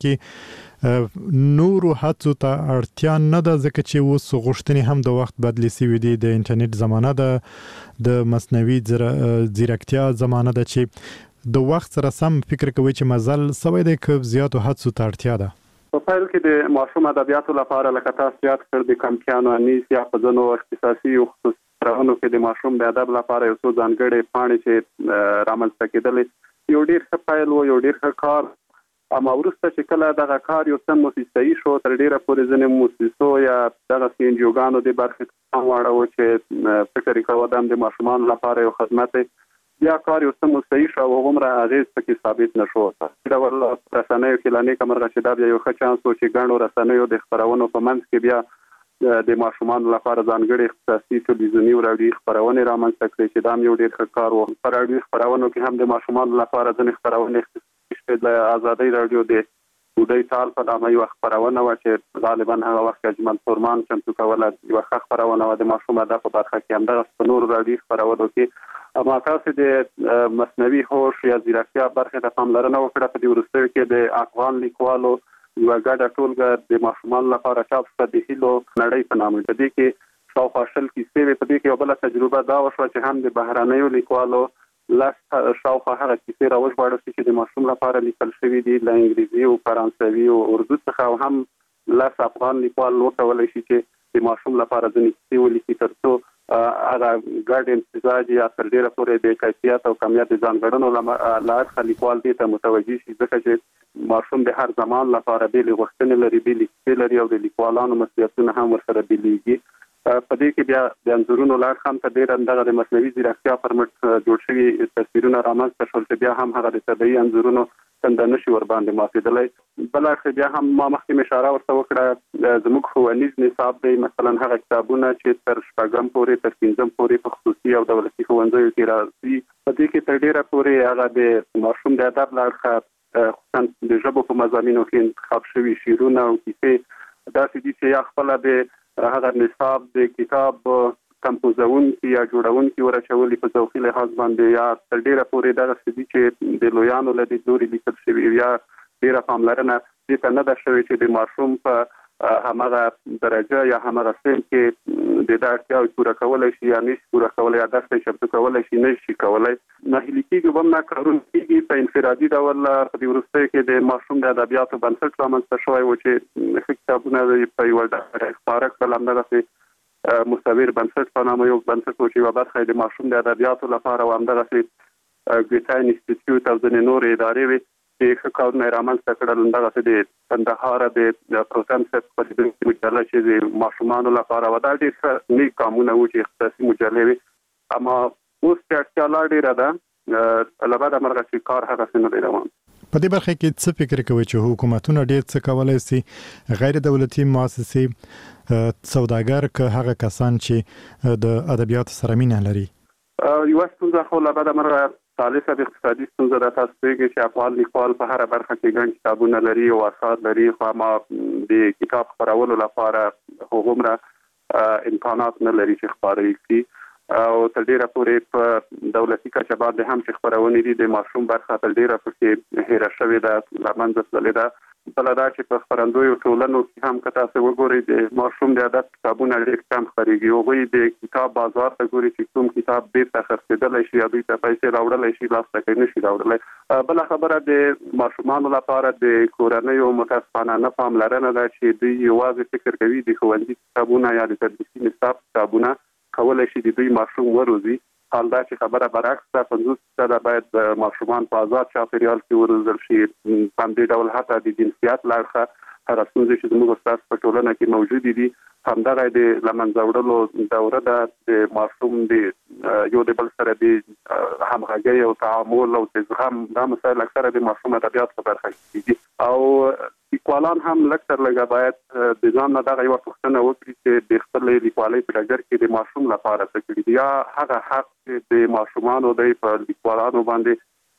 S13: کې نورو هڅو ته اړتیا نه ده ځکه چې اوس غوښتنې هم د وخت بدلی سوي دي د انټرنیټ زمانہ ده د مصنوعي ځیرکتیا زمانہ ده چې د وخت سره سم فکر کوي چې مزل سوي د ک زیاتو هڅو ته اړتیا ده
S14: په فایل کې د ماشوم ادبیاتو لپاره لکه تاسو یاد کړ د کمپیانو انیس یا په ځینو اختصاصي او خصوصي کې د ماشوم د ادب لپاره یو څو ځانګړي پاڼې چې رامنځته کېدل یو ډیر ښه فایل و یو ډیر ښه کار اما ورسته چې کله دغه کار یو څه موسسي شو تر ډیره پورې ځنې موسسو یا دغه سینجوګانو د برخې هم واړو چې فکر کوو د ماشومان لپاره یو خدمت بیا کار یو څه مستعی شو او عمره اغیز پکې ثابت نشو دا ول رسنیو کې لانی کمرغه چې دا یو ښه چانس و چې ګڼو رسنیو د خبرونو په منځ کې بیا د ماشومان لپاره ځانګړي اختصاصي ټلویزیونی او راډیو خبرونه رامنځته کړي چې دا یو ډیر ښه کار و پر راډیو خبرونو کې هم د ماشومان لپاره ځنې خبرونه اختصاصي د آزادۍ راډیو د ودی تال په نامه یو خبرونه و چې غالبا هغه وخت اجمل فرمان چمتو کوله یو خبرونه و د ماشوم د په برخه کې هم دغه نور راډیو خبرونه کې اما تاسو د مصنوعي هوش یا ځیرکتیا برخه ته پاملرنه وکړه په دې ورستیو کې د افغان لیکوالو یو ګډه ټولګه د ماشومان لپاره چاپ شوه د هیلو نړۍ په نامه د دې کې شاوخوا شل کیسې په دې کې یو بل تجربه دا وشوه چې هم د بهرانیو لیکوالو لاس شاوخوا هغه کیسې راوژباړل چې د ماشوم لپاره لیکل شوی دي له انګلیزي او فرانسوي او اردو څخه او هم لاس افغان لیکوال وکولای شي چې د ماشوم لپاره ځینې کیسې ولیکي ترڅو هغه ګډ امتزاج یا تر ډیره پورې د کیفیت او کمیت ځانګړنو لاره لیکوال دي ته متوجي شي ځکه چې ماشوم د هر زمان لپاره بیل غوښتنې لري بیل کیسې لري او د لیکوالانو مسؤلیتونه هم ورسره بیلېږي په دې کې بیا د انځورونو لار هم ته ډیر اندغه د مصنوعي ځیرکتیا پر مټ جوړ شوي تصویرونه رامنځته شول چې بیا هم هغه د طبیعي انځورونو څنګه نشي ور باندې ماتېدلی بل اړخ بیا هم ما مخکې اشاره ورته وکړه زموږ ښوونیز نصاب دی مثلا هغه کتابونه چې تر شپږم پورې تر پنځم پورې په خصوصي او دولتي ښوونځیو کې راځي په دې کې تر ډیره پورې هغه د ماشوم د ادب له اړخه خصوصا د ژبو په مضامینو کې انتخاب شوي شعرونه او کیسې داسې دي چې یا خپله د هغه نصاب د کتاب کمپوزونکي یا جوړونکي ورچولي په ذوقي لحاظ باندې یا تر ډیره پورې دغه څه چې د لویانو له لوري لیکل شوي یا ډیره پاملرنه دې ته نه ده شوې چې د ماشوم په همغه درجه یا همغه سن کې د اړتیاوو پوره کولای شي یا نشي پوره کولای یا درس چمتو کولای شي نشي کولای ناهیلي کېږي به نه کارونه کېږي په انفرادي ډول په دې وروستیو کې د ماشوم د ادبیاتو بنسټ رامنځته شوی و چې کتابونه په یوه ډول خپاره کړل همدغسې مصور بنسټ په نامه یو بنسټ و چې یوه برخه د ماشوم د ادبیاتو لپاره و همدغسې ګیتا انسټیټیوټ او ځینې نورې ادارې وې چې ښه کارونه یې رامنځته کړل همدغسې د کندهار د پروتم صاحب په مجله چې د ماشومانو لپاره و دا ډېر ښه نیک ګامونه وو چې اختصاصي مجلې وې اما اوس چې اړتیا لا ډېره ده له بده مرغه چې کار هغسې نه دی روان
S13: په دې برخه کې څه فکر کوي چې حکومتونه ډېر څه کولای شي غیر دولتي مؤسسې سوداګر که هغه کسان چې د ادبیاتو سره مینه لري
S14: یوه ستونزه خو له بده مرغه ثالثه د اقتصادي ستونزه ده تاسو پوهېږئ چې افغان لیکوال په هره برخه کې ګڼ کتابونه لري او اثار لري خو اما د کتاب خپرولو لپاره هغومره امکانات نه لري چې خپاره یې کړي او تر ډیره پورې په دولتي کچه باندې هم چې خپرونې دي د ماشوم برخه تر ډیره پکې هیره شوې ده له منځه تللې ده بله دا چې په خپرندویو ټولنو کې هم که تاسو وګورئ د ماشوم د ادب کتابونه ډېر کم خپرېږي هغوی د کتاب بازار ته ګوري چې کوم کتاب بیرته خرڅېدلی شي یا دوی ته پیسې راوړلی شي لاسته کوي نه شي راوړلی بله خبره د ماشومانو لپاره د کورنیو متاسفانه نه پاملرنه ده چې دوی یوازې فکر کوي د ښوونځي کتابونه یا د تدریسي نصاب کتابونه کولی شي د دوی ماشوم وروزي حال دا چې خبره برعکس ده 50% باید ماشومان په آزاد چاپیریال کې وروزل شي په همدې ډول حتی د جنسیت له اړخه هغه ستونزې چې زموږ ستاسو په ټولنه کې موجودې دي همدغه د له منځه وړلو دوره ده د ماشوم د یو د بل سره د همغږۍ او تعامل او د زغم دا مسایل اکثره د ماشوم ادبیات په برخه کې دي او لیکوالان هم لږ تر لږه باید د ځان نه دغه یوه پوښتنه وکړي چې د خپلې لیکوالۍ په ډګر کې د ماشوم لپاره څه کړي دي یا هغه حق چې د ماشومانو دی په لیکوالانو باندې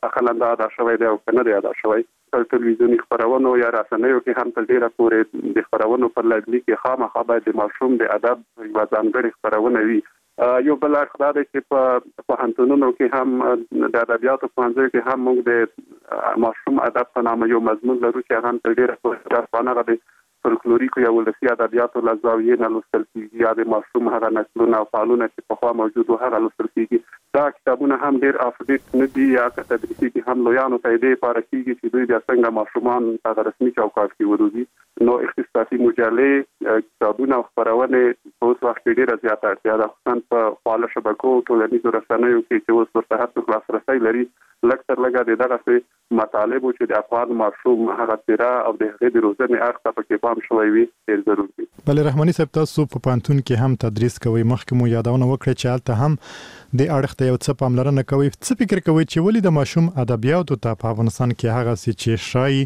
S14: اخلاً دا شوی دی او کنه دی دا شوی ټلویزیونی خبرونو یا رسنیو کې هم تل ډیره پورې د خبرونو پر لګلي کې خامخا باید د ماشوم د ادب یو ځانګړي خبرونه وي. یو بل اړخ دی چې په پوهنتونونو کې هم د ادبیاتو پوهنځي کې هم موږ د ماشوم ادب په نامه یو مضمون لرو چې هغه تل ډیره پورې د فولکلوریک یا ولسي ادبیاتو له زاویې نه لوستل کیږي یا د ماشوم هغه نسلونه او فعالونه چې پخوا موجود و هغه لوستل کیږي. دا کتابونه هم ډیر افډیټ نه دي یا تدریسي کې هم لویانو ته دې لپاره کیږي چې دوی د څنګه ماشومان په رسمي چوکاټ کې وروزي. نو اختصاصي مجلې کتابونه او خبرونه په اوس وخت کې ډیره زیاته اړتیا ده، خصوصا په خواله شبکو ټولنیزو رسنیو کې چې اوس ورته هڅه لاسرسي لري. لکه لږه دغه مطالب چې د افغان ماشوم هغه تیرا او د هغې د روزنې اړخ ته پکې پام شوی وي ډېر ضروري دی.
S13: بل رحماني صاحب تاسو په پانتون کې هم تدریس کوئ، مخکې مو یادونه وکړه چې هلته هم د اړخ ته یو څه پاملرنه کوئ. څه فکر کوئ چې ولې د ماشوم ادبیاتو ته په افغانستان کې هغه څه چې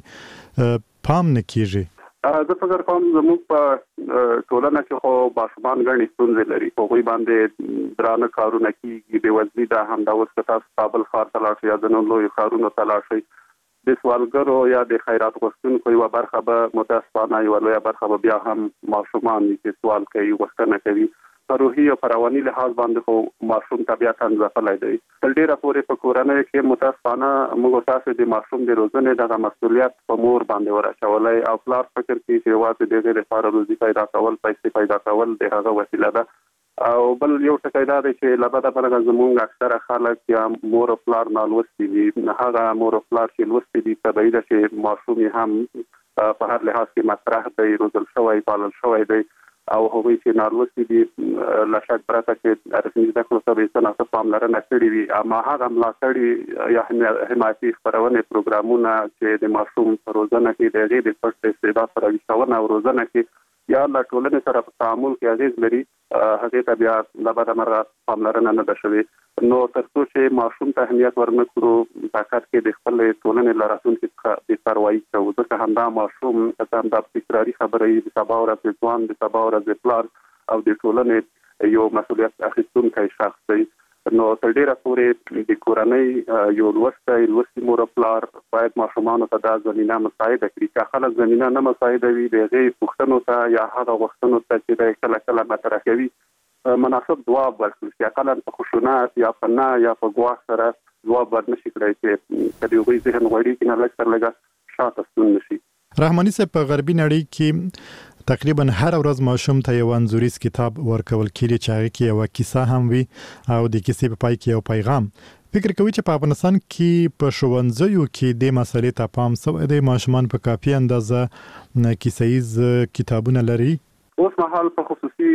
S13: شای پام نه کیږي؟
S14: زه فکر کوم زموږ په ټولنه کې خو ماشومان غني ستونزې لري، په غوي باندې درانه کارونه کیږي، د وزنی دا هم دا اوس تاسو کابل ښار ته لاړ شئ یا د نورو لوی ښارونو ته لاړ شئ، د سوالګرو یا د خیرات غوښتونکو یوه برخه به متاسفانه یوه لویه برخه به بیا هم ماشومان چې سوال کوي غوښتنه کوي. په روحي او په رواني لحاظ باندې خو ماشوم طبیعتاً ځپلی دی. تل ډېره پورې په کورنۍ کې متاسفانه موږ تاسو د ماشوم د روزنې دغه مسؤلیت په مور باندې ورچولی او پلار فکر کوي چې یوازې د هغې لپاره روزي پیدا کول، پیسې پیدا کول د هغه وسیله ده. او بل یو ټکی دا دی چې له بده مرغه زموږ اکثره خلک یا مور او پلار نالوستي دي. هغه مور او پلار چې لوستي دي طبیعي ده چې ماشوم یې هم په هر لحاظ کې مطرح دی، روزل شوی، پالل شوی دی، او هغوی چې نالوستي دي له شک پرته چې رسمي زده کړو ته به څه ناڅه پاملرنه کړې وي، اما هغه ملاتړي یا حمایتي خپرونې پروګرامونه چې د ماشوم په روزنه کې د هغې د پټ استعداد سره ویښونه او روزنه کې یا له ټولنې سره په تعامل کې اغېز لري، هغې ته بیا له بده مرغه پاملرنه نه ده شوې. نو تر څو چې ماشوم ته اهمیت ورنه کړو په کار کې د خپلې ټولنې له راتلونکي څخه بېپروایي کوو، ځکه همدا ماشوم همدا تکراري خبره وي، د سبا ورځې ځوان، د سبا ورځې پلار او د ټولنې یو مسؤلیت اخیستونکی شخص دی. نو تر ډېره پورې د کورنۍ یو لوستي مور او پلار باید ماشومانو ته دا زمینه مساعده کړي. که خلک زمینه نه مساعده وي د هغې پوښتنو ته یا هغه غوښتنو ته چې دی کله کله مطرح کوي مناسب ځواب ورکړل شي، اقلا په خشونت یا په نه یا په ګواښ سره ځواب ورنشي کړی چې که د هغوی ذهن غواړي چې نه لږ تر لږه شاته ستون نه شي.
S13: رحماني صاحب په غربي نړۍ کې تقریبا هر ورځ ماشوم ته یو انځوریز کتاب ورکول کېږي چې هغه کې یو کیسه هم وي او د کیسې په پای کې یو پیغام. فکر کوي چې په افغانستان کې په ښوونځیو کې د مسلې ته پام شوی دی؟ ماشومان په کافي اندازه کیسهیز کتابونه لري؟
S14: اوس مهال په خصوصي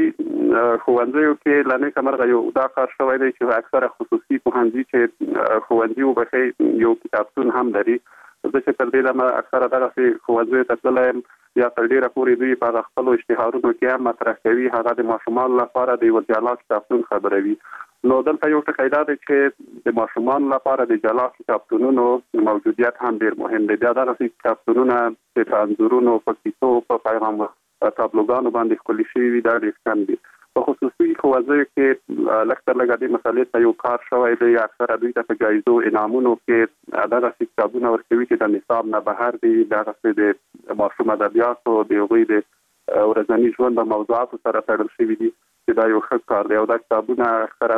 S14: ښوونځیو کې لنې کمرغه یو دا کار شوی دی چې اکثره خصوصي پوهنځي چې ښوونځي وبښي یو کتابتون هم لري. زه چې تر دې دمه اکثره دغسې ښوونځیو ته تللی یم یا تر ډېره پورې دوی په خپلو اشتهارونو کې هم مطرح کوي، هغه د ماشومانو لپاره د یوه جلا کتابتون خبروي. نو دلته یو ټکی دا دی چې د ماشومانو لپاره د جلا کتابتونونو موجودیت هم ډېر مهم دی. بیا دغسې کتابتونونه چې په انځورونو، په کیسو، په پیغام تابلوګانو باندې ښکلي شوي وي دا ډېر کم دي. په خصوصي ښوونځیو کې لږ تر لږه دې مسلې ته یو کار شوی دی، اکثره دوی ته په جایزو انعامونو کې دغسې کتابونه ورکوي چې د نصاب نه بهر دي، دغسې د ماشوم ادبیاتو د هغوی د ورځني ژوند د موضوعاتو سره تړل شوي دي چې دا یو ښه کار دی. او دا کتابونه اکثرا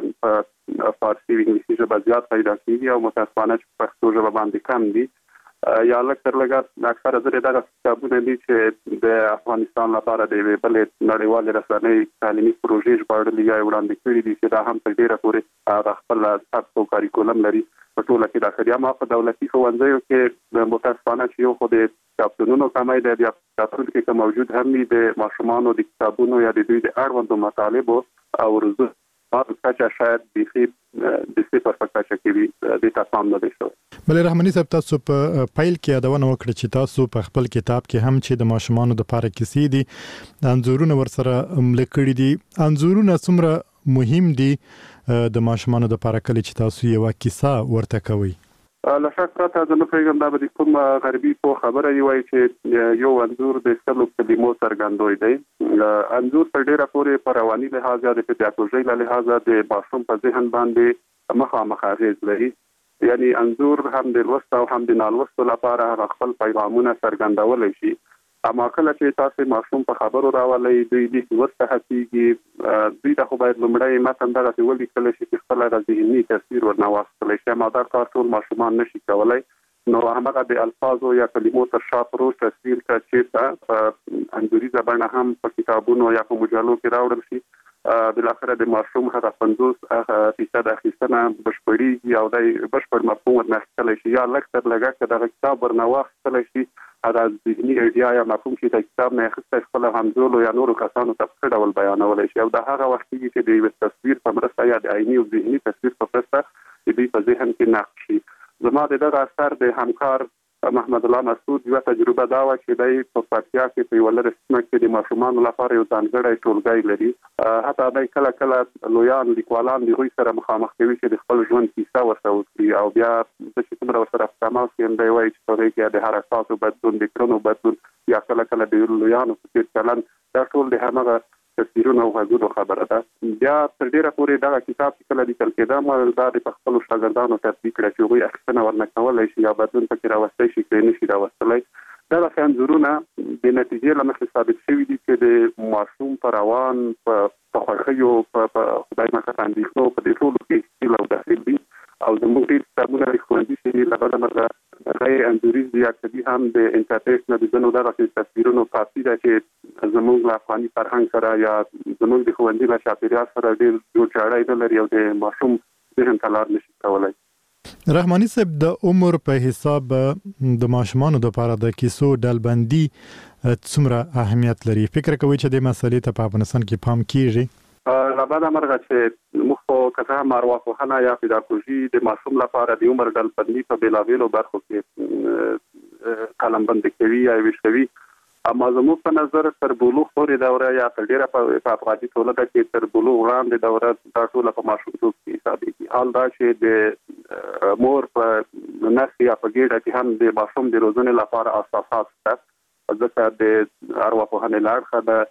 S14: په فارسي او انګلیسي ژبه زیات پیدا کېږي او متاسفانه چې په پښتو ژبه باندې کم دي. یا لږ تر لږه اکثره ځلې دغه کتابونه دي چې د افغانستان لپاره د یوې بلې نړیوالې رسنۍ تعلیمي پروژې ژباړلي یا وړاندې کړي دي چې دا هم تر ډېره پورې هغه خپل سبک او کاریکولم لري په ټوله کې داخلي. اما په دولتي ښوونځیو کې متاسفانه چې یو خو د کتابتونونو کمی دی، بیا کتابتون کې که موجود هم وي د ماشومانو د کتابونو یا د دوی د اړوندو مطالبو او روزو کچه شاید بیخي د صفر په کچه کې وي، دې ته پام نه دی شوی.
S13: بلې رحماني صاحب تاسو په پیل کې یادونه وکړه چې تاسو په خپل کتاب کې هم چې د ماشومانو دپاره کیسې دي انځورونه ورسره مله کړي دي. انځورونه څومره مهم دي د ماشومانو دپاره کله چې تاسو یوه کیسه ورته کوئ؟
S14: له شک پرته زه نه پوهېږم دا به د کوم غربي پوه خبره یې وایي چې یو انځور د سلو کلمو څرګندوی دی. انځور په ډېره پورې په رواني لحاظ یا د پیداګوژۍ له لحاظه د ماشوم په ذهن باندې مخامخ اغېز لري. یعنی انزور هم د لوست او هم د نالوستو لپاره هغه خپل پیغامونه څرګندولی شي. اما کله چې تاسو ماشوم په خبرو راولئ دوی د ورته هڅېږي دوی ته خو باید لومړی متن دغسې ولیکلی شي چې خپل هغه ذهني تصویر ورنه واخیستلی شي. اما دا کار ټول ماشومان نشي کولی. نو همغه د الفاظو یا کلمو تر شا پروت تصویر ته چېرته په انځوریزه بڼه هم په کتابونو یا په مجلو کې راوړل شي. بالاخره د ماشوم هغه 50% اخیستنه بشپړېږي او د بشپړ مفهوم ورنه اخیستلی شي یا لږ تر لږه که دغه کتاب ورنه واخیستلی شي هغه ذهني ایډیا یا مفهوم چې د کتاب نه اخیستی خپله همزولو یا نورو کسانو ته په ښه ډول بیانولی شي او د هغه وخت کېږي چې د یوه تصویر په مرسته یا د عیني او ذهني تصویر په مرسته د دوی په ذهن کې نقش شي. زما د دغه اثر د همکار محمد الله مسعود یوه تجربه دا وه چې دی په پکتیا کې په یوه لرې سیمه کې د ماشومانو لپاره یو ځانګړی ټولګی لري. حتی دی کله کله لویان لیکوالان د هغوی سره مخامخ کوي چې د خپل ژوند کیسه ورته وکړي او بیا زه چې څومره ورسره په تماس یم دی وایي چې په هغې کې د حرکاتو بدلون د کړنو بدلون یا کله کله د لویانو په څېر چلند دا ټول د همغه تصویرونه او غږونو خبره ده. بیا تر ډېره پورې دغه کتاب چې کله لیکل کېده ما دا د په خپلو شاګردانو تطبیق کړه چې هغوی اخیستنه ورنه کولی شي یا بدلون پکې راوستی شي که یې نه شي راوستلی. دغسې انځورونه د نتیجې له مخې ثابت شوي دي چې د ماشوم په روان په خوښیو په خدای مکړه اندېښنو په دې ټولو کې ښکیل او داخل دي او زموږ ډېر کتابونه د ښوونځي چې دي له بده مرغه غیر انځوریز دي یا کدي هم د انټرنیټ نه د ځینو دغسې تصویرونو کافي ده چې زموږ له افغاني فرهنګ سره یا زموږ د ښوونځي له چاپېریال سره ډېر جوړجاړی نه لري او د ماشوم ذهن ته لار نشي کولی.
S13: رحماني صاحب د عمر په حساب د ماشومانو لپاره د کیسو ډلبندي څومره اهمیت لري؟ فکر کوئ چې د مسلې ته په افغانستان کې پام کیږي؟
S14: له بده مرغه چې موږ خو که څه هم ارواپوهنه یا پیداګوژي د ماشوم لپاره د عمر ډلبندي په بېلابېلو برخو کې قلمبندي کوي یا ویش کوي. اما زموږ په نظر تر بلوغ پورې دوره یا تر ډېره په افغاني ټولنه کې تر بلوغ وړاندې دوره دا ټوله په ماشومتوب کې حسابېږي. حال دا چې د مور په نس یا په ګېډه کې هم د ماشوم د روزنې لپاره اساسات شته. ځکه د ارواپوهنې له اړخه د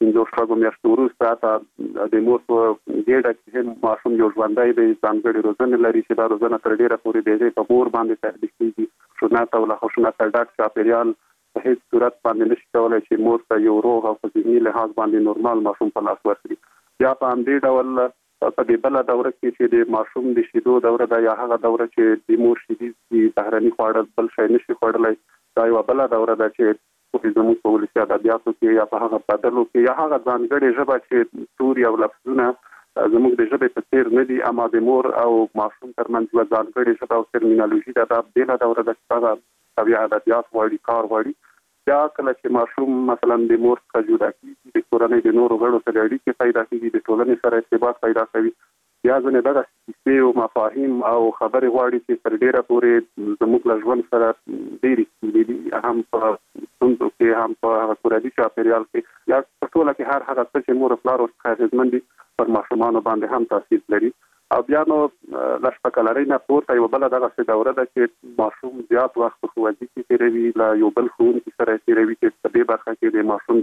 S14: 5 میاشتو وروسته د مور په ګېډه کې هم ماشوم یو ژوندی دی ځانګړې روزنې لري چې دا روزنه تر ډېره پورې د هغې په مور باندې تطبیق کېږي. خشونت او له خشونته ډک چاپېریال په هیڅ صورت باندې نشي کولی چې مور ته یو روغ او په ذهني لحاظ باندې نورمال ماشوم په لاس ورکړي. یا په همدې ډول په دې بله دوره کې چې د ماشوم د شیدو دوره ده یا هغه دوره چې د مور شیدې بهرني خواړه بل شی نشي خوړلی دا یوه بله دوره ده چې زموږ په ولسي ادبیاتو کې یا په هغه بدلو کې یا هغه ځانګړې ژبه چې توري او لفظونه زموږ د ژبې په څېر نه دي اما د مور او ماشوم ترمنځ یوه ځانګړې ژبه او ترمینالوژي ده دا بېله دوره ده چې هغه طبیعي ادبیات غواړي کار غواړي. بیا کله چې ماشوم مثلا د مور څخه جدا کېږي د کورنۍ د نورو غړو سره اړیکې پیدا کېږي د ټولنې سره ارتباط پیدا کوي بیا ځینې دغه کیسې او مفاهیم او خبرې غواړي چې تر ډېره پورې زموږ له ژوند سره ډېرې ستونزې دي هم په ستونزو کې هم په هغه کورني چاپېریال کې یا په ټوله کې هر هغه څه چې مور او پلار ورڅخه اغېزمن دي پر ماشومانو باندې هم تاثیر لري. او بیا نو له شپږکلنۍ نه پورته یوه بله دغسې دوره ده چې ماشوم زیات وخت په ښوونځي کې تېروي له یو بل ښوونکي سره یې تېروي چې په دې برخه کې د ماشوم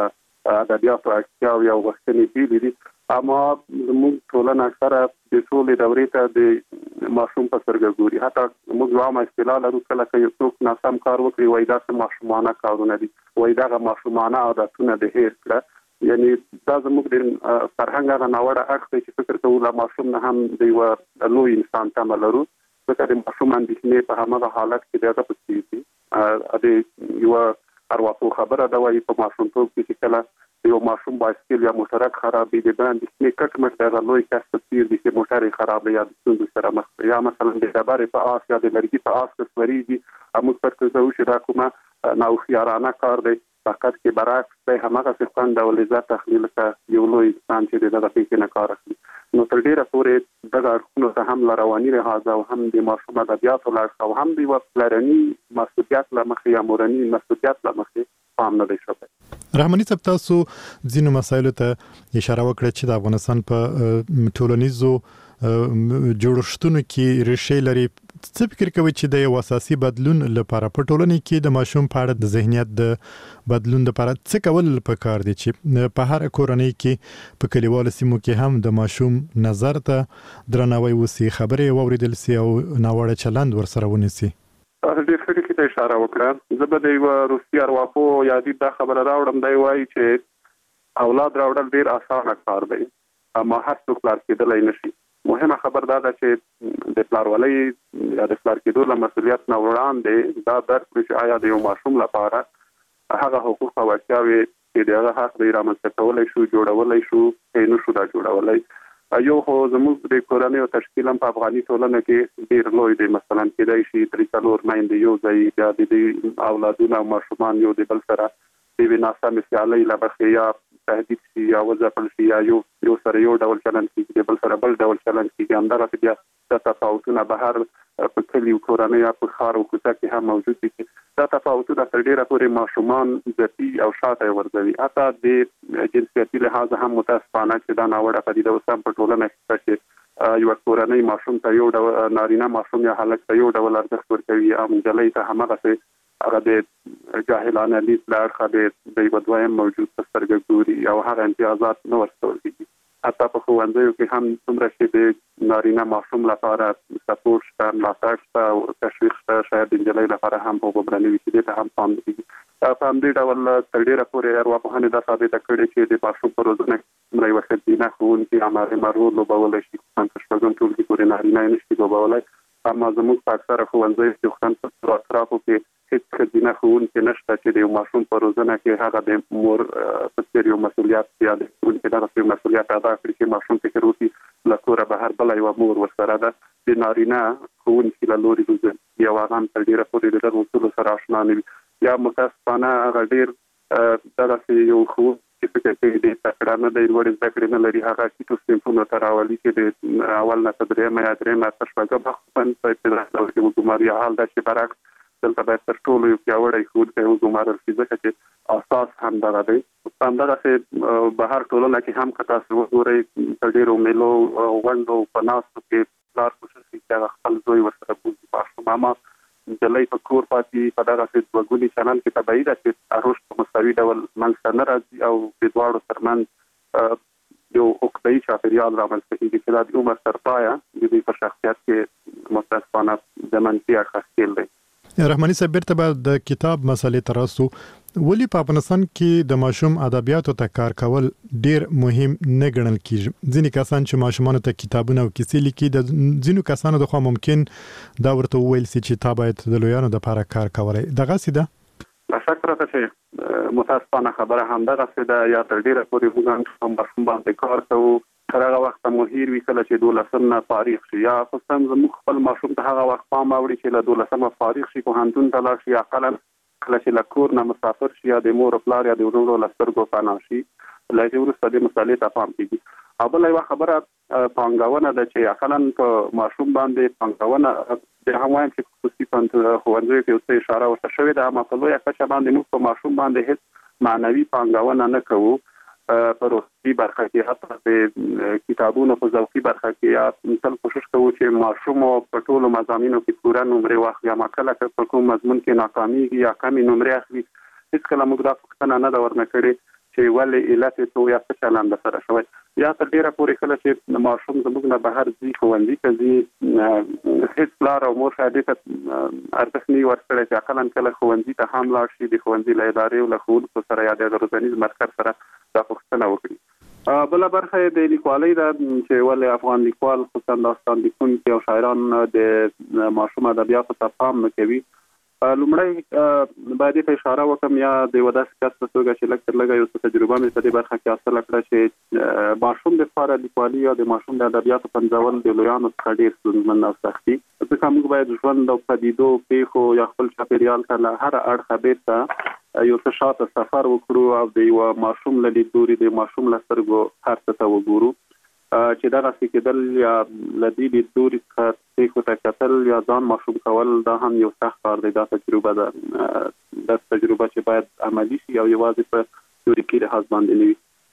S14: د ادبیاتو اړتیاوې او غوښتنې بېلې دي. اما زموږ ټولنه اکثره د ټولې دورې ته د ماشوم په سترګه ګوري. حتی موږ یوه عامه اصطلاح لرو کله که یو څوک ناسم کار وکړي وایي دا څه ماشومانه کارونه دي وایي دغه ماشومانه عادتونه د هېر کړه. یعنی دا زموږ د فرهنګ هغه ناوړه اړخ دی چې فکر کوو له ماشوم نه هم د یوه لوی انسان تمه لرو ځکه د ماشوم اندېښنې په همغه حالت کې د هغه په څېر دي. د یوه ارواپوه خبره ده وایي په ماشومتوب کې چې کله د یو ماشوم بایسکل یا موټرک خراب وي د ده اندېښنې کټ مټ د هغه لوی کس په څېر دي چې موټر یې خراب دی یا د ستونزو سره مخ دی یا مثلا د ډبرې په آس یا د لرګي په آس که سورېږي موږ فکر کوو چې دا کومه ناهوښیارانه کار دی فقط کې برعکس دی همغسې خوند او لذت اخلي لکه یو لوی انسان چې د دغه پیښې نه کار اخلي. نو تر ډېره پورې دغه اړخونو ته هم له رواني لحاظه او هم د ماشوم ادبیاتو له اړخه او هم د یوه پلرني مسؤلیت له مخې یا مورني مسؤلیت له مخې پام نه دی شوی.
S13: رحماني صاحب تاسو ځینو مسایلو ته اشاره وکړه چې د افغانستان په ټولنیزو جوړښتونو کې ریښې لري څه فکر کوي چې د یو اساسي بدلون لپاره په ټولنه کې د ماشوم په اړه د ذهنیت د بدلون لپاره څه کول پکار دي چې په هر کورنۍ کې په کلیوالو سیمو کې هم د ماشوم نظر ته درناوی وسی، خبرې واوریدل سي او ناوړه چلند ورسره ونیسي؟
S14: ډېر ښه ټکي ته اشاره وکړه. زه به د یو روسي ارواپوه یادي دا خبره راوړم. دی وایي چې اولاد راوړل ډېر اسانه کار دی، اما هر څوک پلار کېدلی نشي. مهمه خبر دا ده چې د پلارولۍ یا د پلار کېدو له مسؤلیت نه وړاندې دا درک کړو چې آیا د یو ماشوم لپاره هغه حقوق او اړتیاوې چې د هغه حق دی رامنځته کولی شو، جوړولی شو، نه شو دا جوړولی. یو خو زموږ د کورنۍ او تشکیل هم په افغاني ټولنه کې ډېر لوی دی. مثلا کېدای شي 3-4 میندې یو ځای بیا د اولادونه او ماشومان یو د بل سره د یوې ناسمې سیالۍ له مخې یا تهدید شي یا وځپل شي یا یو سره یو ډول چلند کېږي، د بل سره بل ډول چلند کېږي. همدغسې بیا دا تفاوتونه بهر په کلي او کورنۍ یا په ښار او کوڅه کې هم موجود دي. دا تفاوتونه تر ډېره پورې ماشومان ځپي او شاته ورځوي. حتی د جنسیتي لحاظ هم متاسفانه چې دا ناوړه پدیده اوس هم په ټولنه کې چې یوه کورنۍ ماشوم ته یو ډول، نارینه ماشوم یا هلک ته یو ډول ارزښت ورکوي او نجلۍ ته همغسې هغه د جاهلانه لید له اړخه د یوه دویم موجود په سترګه ګوري او هغه امتیازات نه ورکول کېږي. حتی په ښوونځیو کې هم څومره چې د نارینه ماشوم لپاره سپورټ شته، ملاتړ شته او تشویق شته، شاید د نجلۍ لپاره هم هغومره نه وي چې دې ته هم پام کېږي. په همدې ډول تر ډېره پورې ارواپوهنې دا ثابته کړې چې د ماشوم په روزنه کې څومره یوه ښځینه ښوونکي هماغومره رول لوبولی شي. خصوصا په شپږم ټولګي پورې نارینه یې نشي لوبولی. اما زموږ په اکثره ښوونځیو کې خصوصا په اطرافو کې هیڅ ښځینه ښوونکي نشته چې د یو ماشوم په روزنه کې هغه د مور په څېر یو مسؤلیت یا د ښوونکي دغسې یو مسؤلیت ادا کړي چې ماشوم فکر وکړي له کوره بهر بله یوه مور ورسره ده. د نارینه ښوونکي له لوري روزل یا هغه هم تر ډېره پورې د دغو اصولو سره اشنا نه وي. یا متاسفانه هغه ډېر دغسې یو ښوونکي فکر کوي ډېر تکړه نه دی، لوړې زده کړې نه لري، هغه ټیټو صنفونو ته راولي چې د اول نه تر درېیمه یا درېیمه تر شپږمه په ابتدایي دور کې وګماري. حال دا چې برعکس دلته باید تر ټولو یو پیاوړی ښوونکی وګمارل شي، ځکه چې اساس همدغه دی. همدغسې بهر ټولنه کې هم که تاسو وګورئ په ډېرو میلو غونډو په ناستو کې پلار کوشش کوي چې هغه خپل زوی ورسره بوځي ماشوم، اما نجلۍ په کور پاتې په دغسې دوهګوني چلند کې طبیعي ده چې رشد په مستوي ډول منځته نه راځي او د دواړو ترمنځ یو عقده‌یي چاپېریال رامنځته کېږي چې دا د عمر تر پایه د دوی په شخصیت کې متاسفانه د منفي اړخه ښکېل دی.
S13: رحماني صاحب بیرته به د کتاب مسلې ته راسو. ولې په افغانستان کې د ماشوم ادبیاتو ته کار کول ډیر مهم نه ګڼل کیږي؟ ځینې کسان چې ماشومانو ته کتابونه او کیسې لیکي، د ځینو کسانو د خوا ممکن دا ورته وویل سي چې تا باید د لویانو لپاره کار کولی. دغسې ده؟
S14: له شک پرته چې متاسفانه خبره همدغسې ده. یا تر ډېره پورې موږ هم ماشوم باندې کار کوو تر هغه وخته مو هیر وي کله چې 12 نه فارغ شي، یا خصوصا زموږ خپل ماشوم ته هغه وخت پام اوړي چې له 12 فارغ شي، پوهنتون ته لاړ شي، اقلا کله چې له کور نه مسافر شي یا د مور او پلار یا د ورونو له سترګو پناه شي، له هغې وروسته دې مسألې ته پام کېږي. او بله یوه خبره پانګونه ده چې اقلا په ماشوم باندې پانګونه د هم وایم چې خصوصي ښوونځیو کې اوس اشاره ورته شوې ده، اما په لویه کچه باندې موږ په ماشوم باندې هېڅ معنوي پانګونه نه کوو. په روحي برخه کې حتی د کتابونو په ذوقي برخه کې یا تل کوشش کوو چې ماشوم په ټولو مضامینو کې پوره نمرې واخلي، اما کله که په کوم مضمون کې ناکامیږي یا کمې نمرې اخلي، هېڅکله موږ دا پوښتنه نه ده ورنه کړې چې ولې علت یې څه یا څه چلند سره شوی. یا تر ډېره پورې کله چې ماشوم زموږ نه بهر ځي، ښوونځي ته ځي، هېڅ پلار او مور شاید دې ته ارزښت نه وي ورکړی چې اقلا کله ښوونځي ته هم لاړ شي، د ښوونځي له ادارې او له ښوونکو سره یا د هغه روزنیز مرکز سره دا پوښتنه وکړي. بله برخه یې د لیکوالۍ ده چې ولې افغان لیکوال خصوصا داستان لیکونکي او شاعران د ماشوم ادبیاتو ته پام نه کوي. لومړی باید ته اشاره وکړم یا د یوه داسې کس په توګه چې لږ تر لږه یو څه تجربه مې په دې برخه کې حاصله کړه چې ماشوم دپاره لیکوالي یا د ماشوم د ادبیاتو پنځول د لویانو څخه ډېر ستونزمن او سخت دي، ځکه موږ باید ژوند او پدیدو پیښو یا خپل چاپېریال ته له هره اړخه بېرته یو څه شاته سفر وکړو او د یوه ماشوم له لیدلوري د ماشوم له سترګو هر څه ته وګورو چې دغسې کېدل یا له دې لیدلوري څخه پیښو ته کتل یا ځان ماشوم کول دا هم یو سخت کار دی. دا تجربه ده، دا تجربه چې باید عملي شي او یوازې په تیوریکي لحاظ باندې نه وي.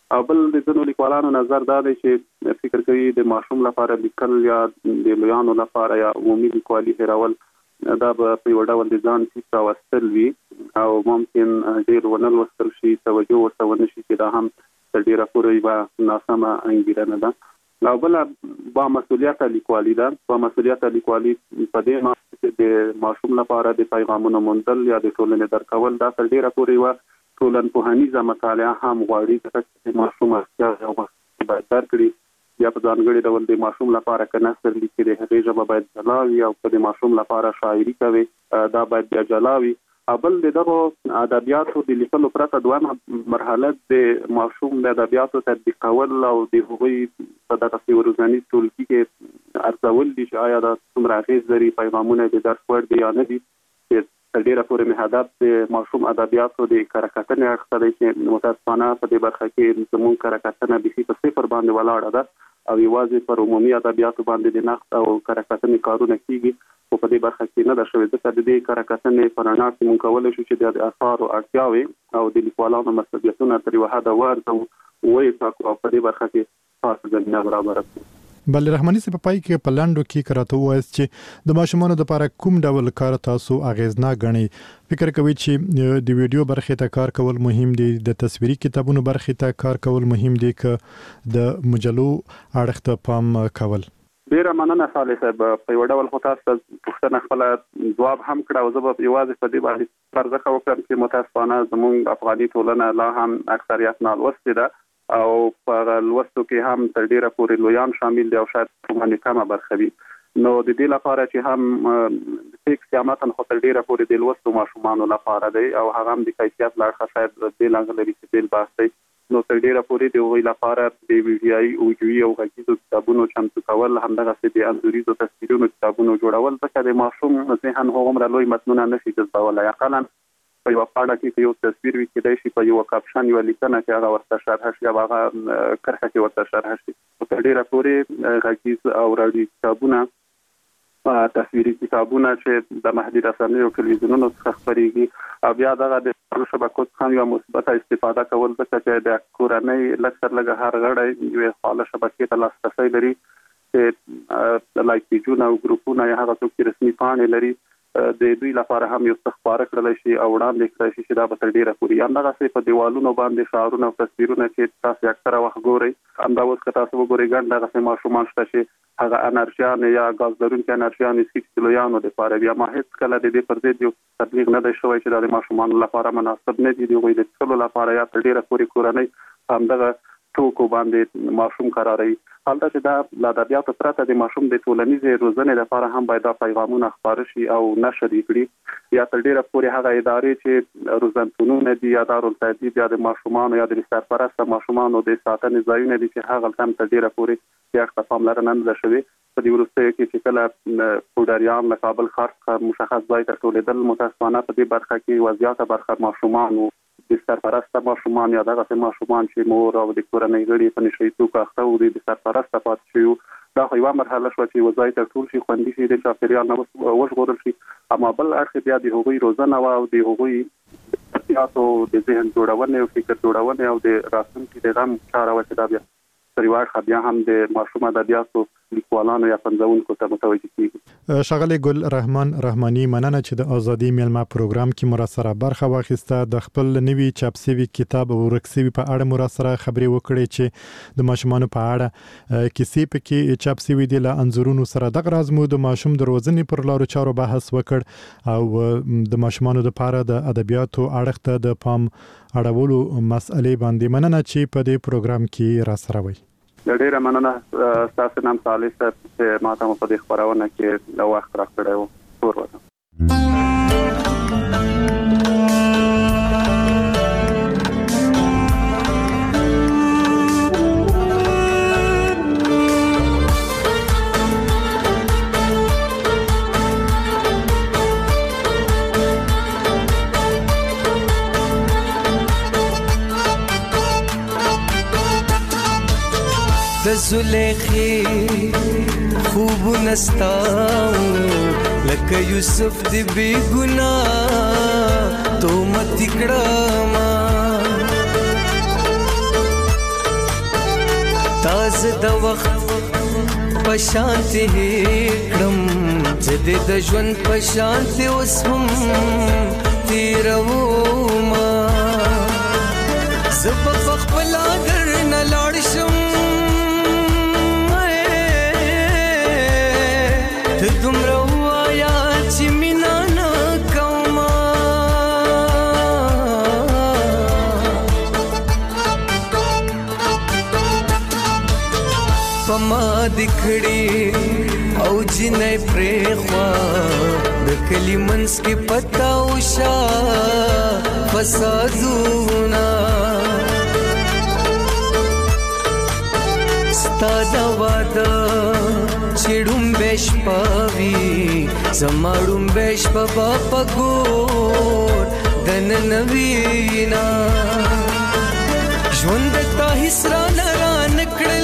S14: او بل د ځینو لیکوالانو نظر دا دی چې فکر کوي د ماشوم لپاره لیکل یا د لویانو لپاره یا عمومي لیکوالي هیرول دا به په یو ډول د ځان سیسه وستل وي او ممکن ډېر ونه لوستل شي، توجه ورته ونه شي، چې دا هم تر ډېره پورې به ناسمه انګیرنه ده. او بله با مسؤلیته لیکوالي ده. با مسؤلیته لیکوالي په دې معنی چې د ماشوم لپاره د پیغامونو موندل یا د ټولنې درکول دا تر ډېره پورې یوه ټولنپوهنیزه مطالعه هم غواړي، ځکه چې ماشوم اړتیا او باید درکړي یا په ځانګړي ډول د ماشوم لپاره که نثر لیکي د هغې ژبه باید جلا وي، او که د ماشوم لپاره شاعري کوي دا باید بیا جلا وي. بل د دغو ادبیاتو د لیکلو پرته دویمه مرحله د ماشوم د ادبیاتو تطبیقول او د هغوی په دغسې روزنیز ټولګي کې ارزول دي چې آیا دا څومره اغېز لري، پیغامونه د درس وړ دي یا نه دي. تر ډېره پورې مې هدف د ماشوم ادبیاتو د کره کتنې اړخ ته دی چې متاسفانه په دې برخه کې زموږ کره کتنه بیخي په صفر باندې ولاړه ده او یوازې پر عمومي ادبیاتو باندې د نقد او کره کتنې کارونه کیږي، خو په دې برخه کې نه ده شوې. ځکه د دې کره کتنې په رڼا کې موږ کولی شو چې د اثارو اړتیاوې او د لیکوالانو مسؤلیتونه تر یوه حده وارزو، ویې او په دې برخه کې خاصه زمینه برابره کړو.
S13: بل رحماني صاحب په پای کې په لاندو کې کراته وایست چې د ماشومانو لپاره کوم ډول کار تاسو اغیزناک غنئ؟ فکر کوي چې د ویډیو برخې ته کار کول مهم دي، د تصویري کتابونو برخې ته کار کول مهم دي، که د مجلو اړخ ته پام کول؟
S14: ډیره مننه صالح صاحب. په یو ډول خو تاسو پوښتنه خپله ځواب هم کړه او زه به یوازې په دې باندې فرضه وکړم چې متاسفانه زموږ افغاني ټولنه لا هم اکثریت نالوستې ده او په لوستو کې هم تر ډیره پورې لویان شامل دي او شاید باندې کمه برخه وي. نو د دې لپاره چې هم فکس یا متن خو تر ډیره پورې د لوستو ماشومانو لپاره دی او هغه هم د کیفیت له اړخه شاید بېل انګ لري چې بېل بحث دی. نو تر ډیره پورې د هغوی لپاره د ویډیایي اوډیوي او غږیزو کتابونو چمتو کول، همدغسې د انځوریزو تصویرونو کتابونو جوړول، ځکه د ماشوم ذهن هغومره لوی متنونه نشي جذبولی. اقلا په یوه پاڼه کې یو تصویر وي، کیدای شي په یوه کاپشن یوه لیکنه کې هغه ورته شرحه شي او هغه کرښه کې ورته شرحه شي. تر ډیره پورې غږیز او راډیو کتابونه، تصویري کتابونه چې د محدود رسنیو او تلویزیونونو څخه خپرېږي او بیا دغه د شبکو څخه یوه مثبته استفاده کول، ځکه چې د کورنۍ لږ تر لږه هر غړی یوې فعاله شبکې ته لاسرسی لري چې لایک پیجونه او ګروپونه یا هغه څوک چې رسمي پاڼې لري د دوی لپاره هم یو څه خپاره کړلی شي او وړاندې کړی شي چې دا به تر ډېره پورې همدغسې په دیوالونو باندې شعارونه او تصویرونه چې تاسو اکثره وخت ګورئ، همدا اوس که تاسو وګورئ ګڼ دغسې ماشومان شته چې هغه انرژیانې یا ګاز لرونکي انرژیانې څښي چې د لویانو دپاره وي. ما هېڅکله د دې پر ضد یو تبلیغ نه دی شوی چې دا د ماشومانو لپاره مناسب نه دي. د هغوی د څښلو لپاره یا تر ډېره پورې کورنۍ همدغه توکو باندې ماشوم قراروي. حالته چې دا له ادبیاتو پرته د ماشوم د ټولنیزې روزنې لپاره هم باید دا پیغامونه خپاره شي او نشر یې کړي، یا تر ډېره پورې هغه ادارې چې روزنتونونه دي یا دارالتهذیب یا د ماشومانو یا د سرپرسته ماشومانو د ساتنې ځایونه دي چې هغه هم تر ډېره پورې یا پاملرنه نه ده شوې. په دې وروستیو کې چې کله پوډریان له کابل ښار څخه مشخص ځای ته ټولېدل، متاسفانه په دې برخه کې یوه زیاته برخه ماشومانو، د سرپرسته ماشومان یا دغسې ماشومان چې مور او د کورنۍ غړي په نشه یي توکو اخته وو، د سرپرسته پاتې شوي وو. دا خو یوه مرحله شوه چې یوه ځای ته ټول شي، خوندي شي، د چاپېریال نه وژغورل شي. اما بل اړخ بیا د هغوی روزنه وه او د هغوی د احتیاطو د ذهن جوړونې او فکر جوړونې او د راتلونکي د غم چاره وه چې دا بیا تر یوه اړخه بیا هم د ماشوم ادبیاتو لیکوالانو یا پنځونکو ته متوجه کیږي.
S13: ښاغلی ګل رحمان رحماني، مننه چې د ازادي میلمه پروګرام کې مو راسره برخه واخیسته. د خپل نوي چاپ سوي کتاب او ورک سوي په اړه مو راسره خبرې وکړې چې د ماشومانو په اړه کیسې پکې چاپ سوي دي له انځورونو سره. دغه راز مو د ماشوم د روزنې پر لارو چارو بحث وکړ او د ماشومانو لپاره د ادبیاتو اړخ ته د پام اړولو مسئلې باندې. مننه چې په دې پروګرام کې راسره وئ.
S14: ډیره مننه ستاسو نام صالح صاحب چې ما ته په دې خبرونه کې د وخت راکړی و. تور وطن.
S15: زلیخی خوب نستاؤں لکه یوسف دی بی گناہ تو مت کڑا ما زه د وخت پشانتی کړم زه د ژوند پشانتی اوس هم تیروما زه په خپل در نه لاړ شم ته دومره وایا چې مینا نه کومه پما دکړي او جنې پرخوا د کلی منس کې پتا وشا فسادونا ستاده واده چړم بش پاوی زماړم بش بابا پګور دن نوینا ژوند تا حسرا نه نکړل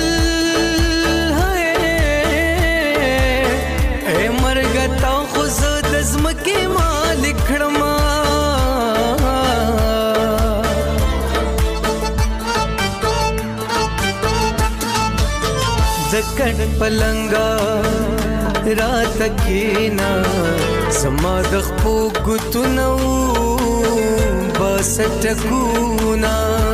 S15: مرګتا خو زه د زمکې مالک کړم د کټ پلنګا رات کېنا زما د خپو ګوتونو بس ټکونا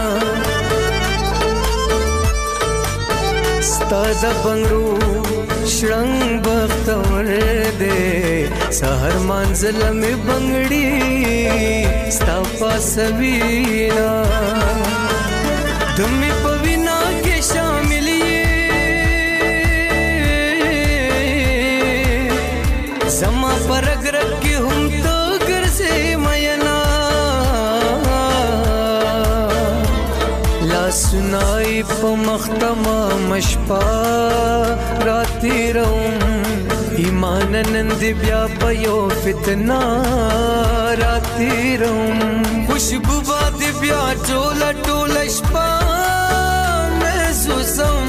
S15: ستاد بنگرو شرنګ بختور دے سحر منزل میں بنگڑی ستا پاسوینا تم پوینا کے شاملی زما پر اگر کی ہم تو گر سے مینا لا سنائی پا مختما مشپا راتی روم ایمان نند بیا پیو فتنا راتی روم خوشبو باد بیا ټولا ټولا شپا محسوسم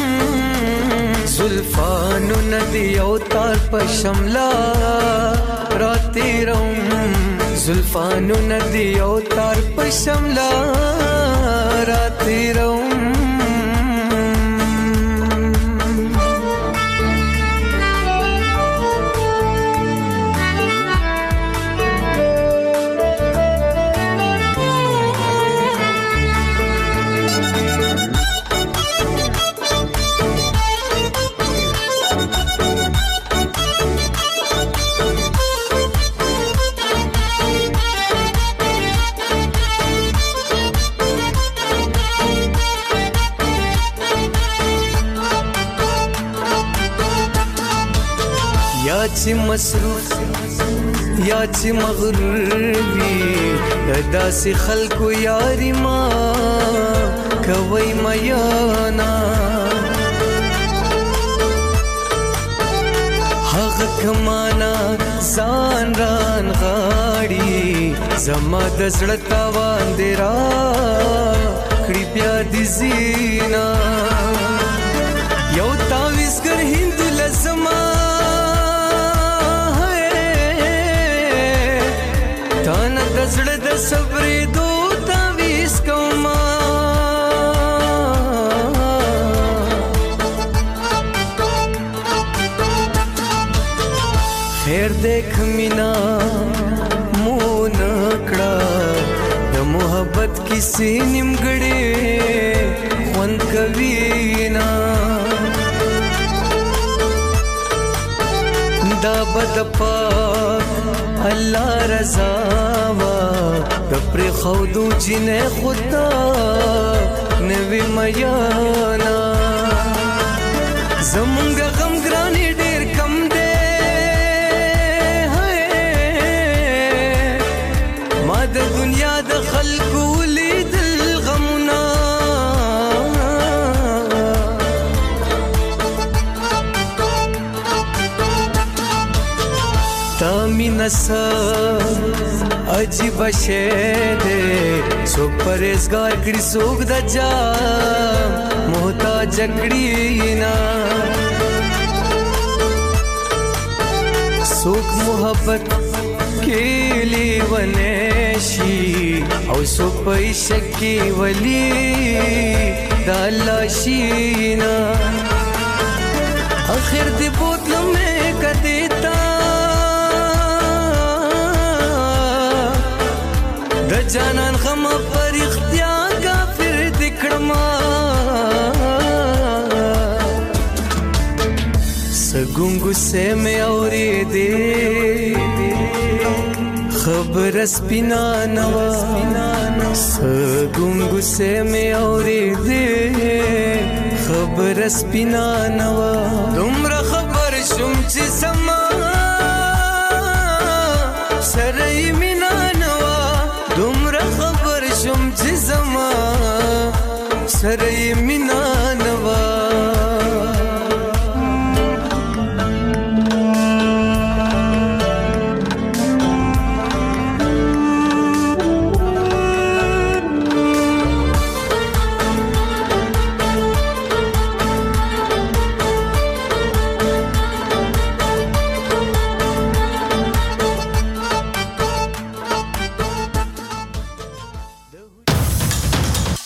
S15: زلفانو ندی او تار په شملا راتی روم زلفانو ندی او تار په شملا راتی روم یا چې مصروف یا چې مغرور وي داسې خلکو یاري ما کوي میانا هغه کمانا ځان ران غاړي زما د زړه تاوان دی را کړي بیا دي زینا یو تاویزګر هندو لزما تانا د زړه د صبرې دو تاویز کوما خیر دیکھ مینا مو نکړه د محبت کیسې نیمګړې خوند کوي نا دا بد پاک الله رضا وا د پر خودو جنې خدا نوی میانا زمونږ غم ګرانی ډیر کم دی ما د دنیا د خلکو لیدل غمونه تامین سا عجیب شے دے سوک پریزگار کڑی سوک دا جا محتاج کڑی نا سوک محبت کیلی ونیشی او سوک پیشکی ولی دالاشینا اخر دی بوتلو میں کدیتا د جانان غم پر اختیار کافر دکړما سګونګو سے مې اورې دې خبر سپینا نوا سګونګو سے مې اورې دې خبر سپینا نوا دومره خبر شوم چې سما سره مینا نوا دومره خبر شوم چې سما سره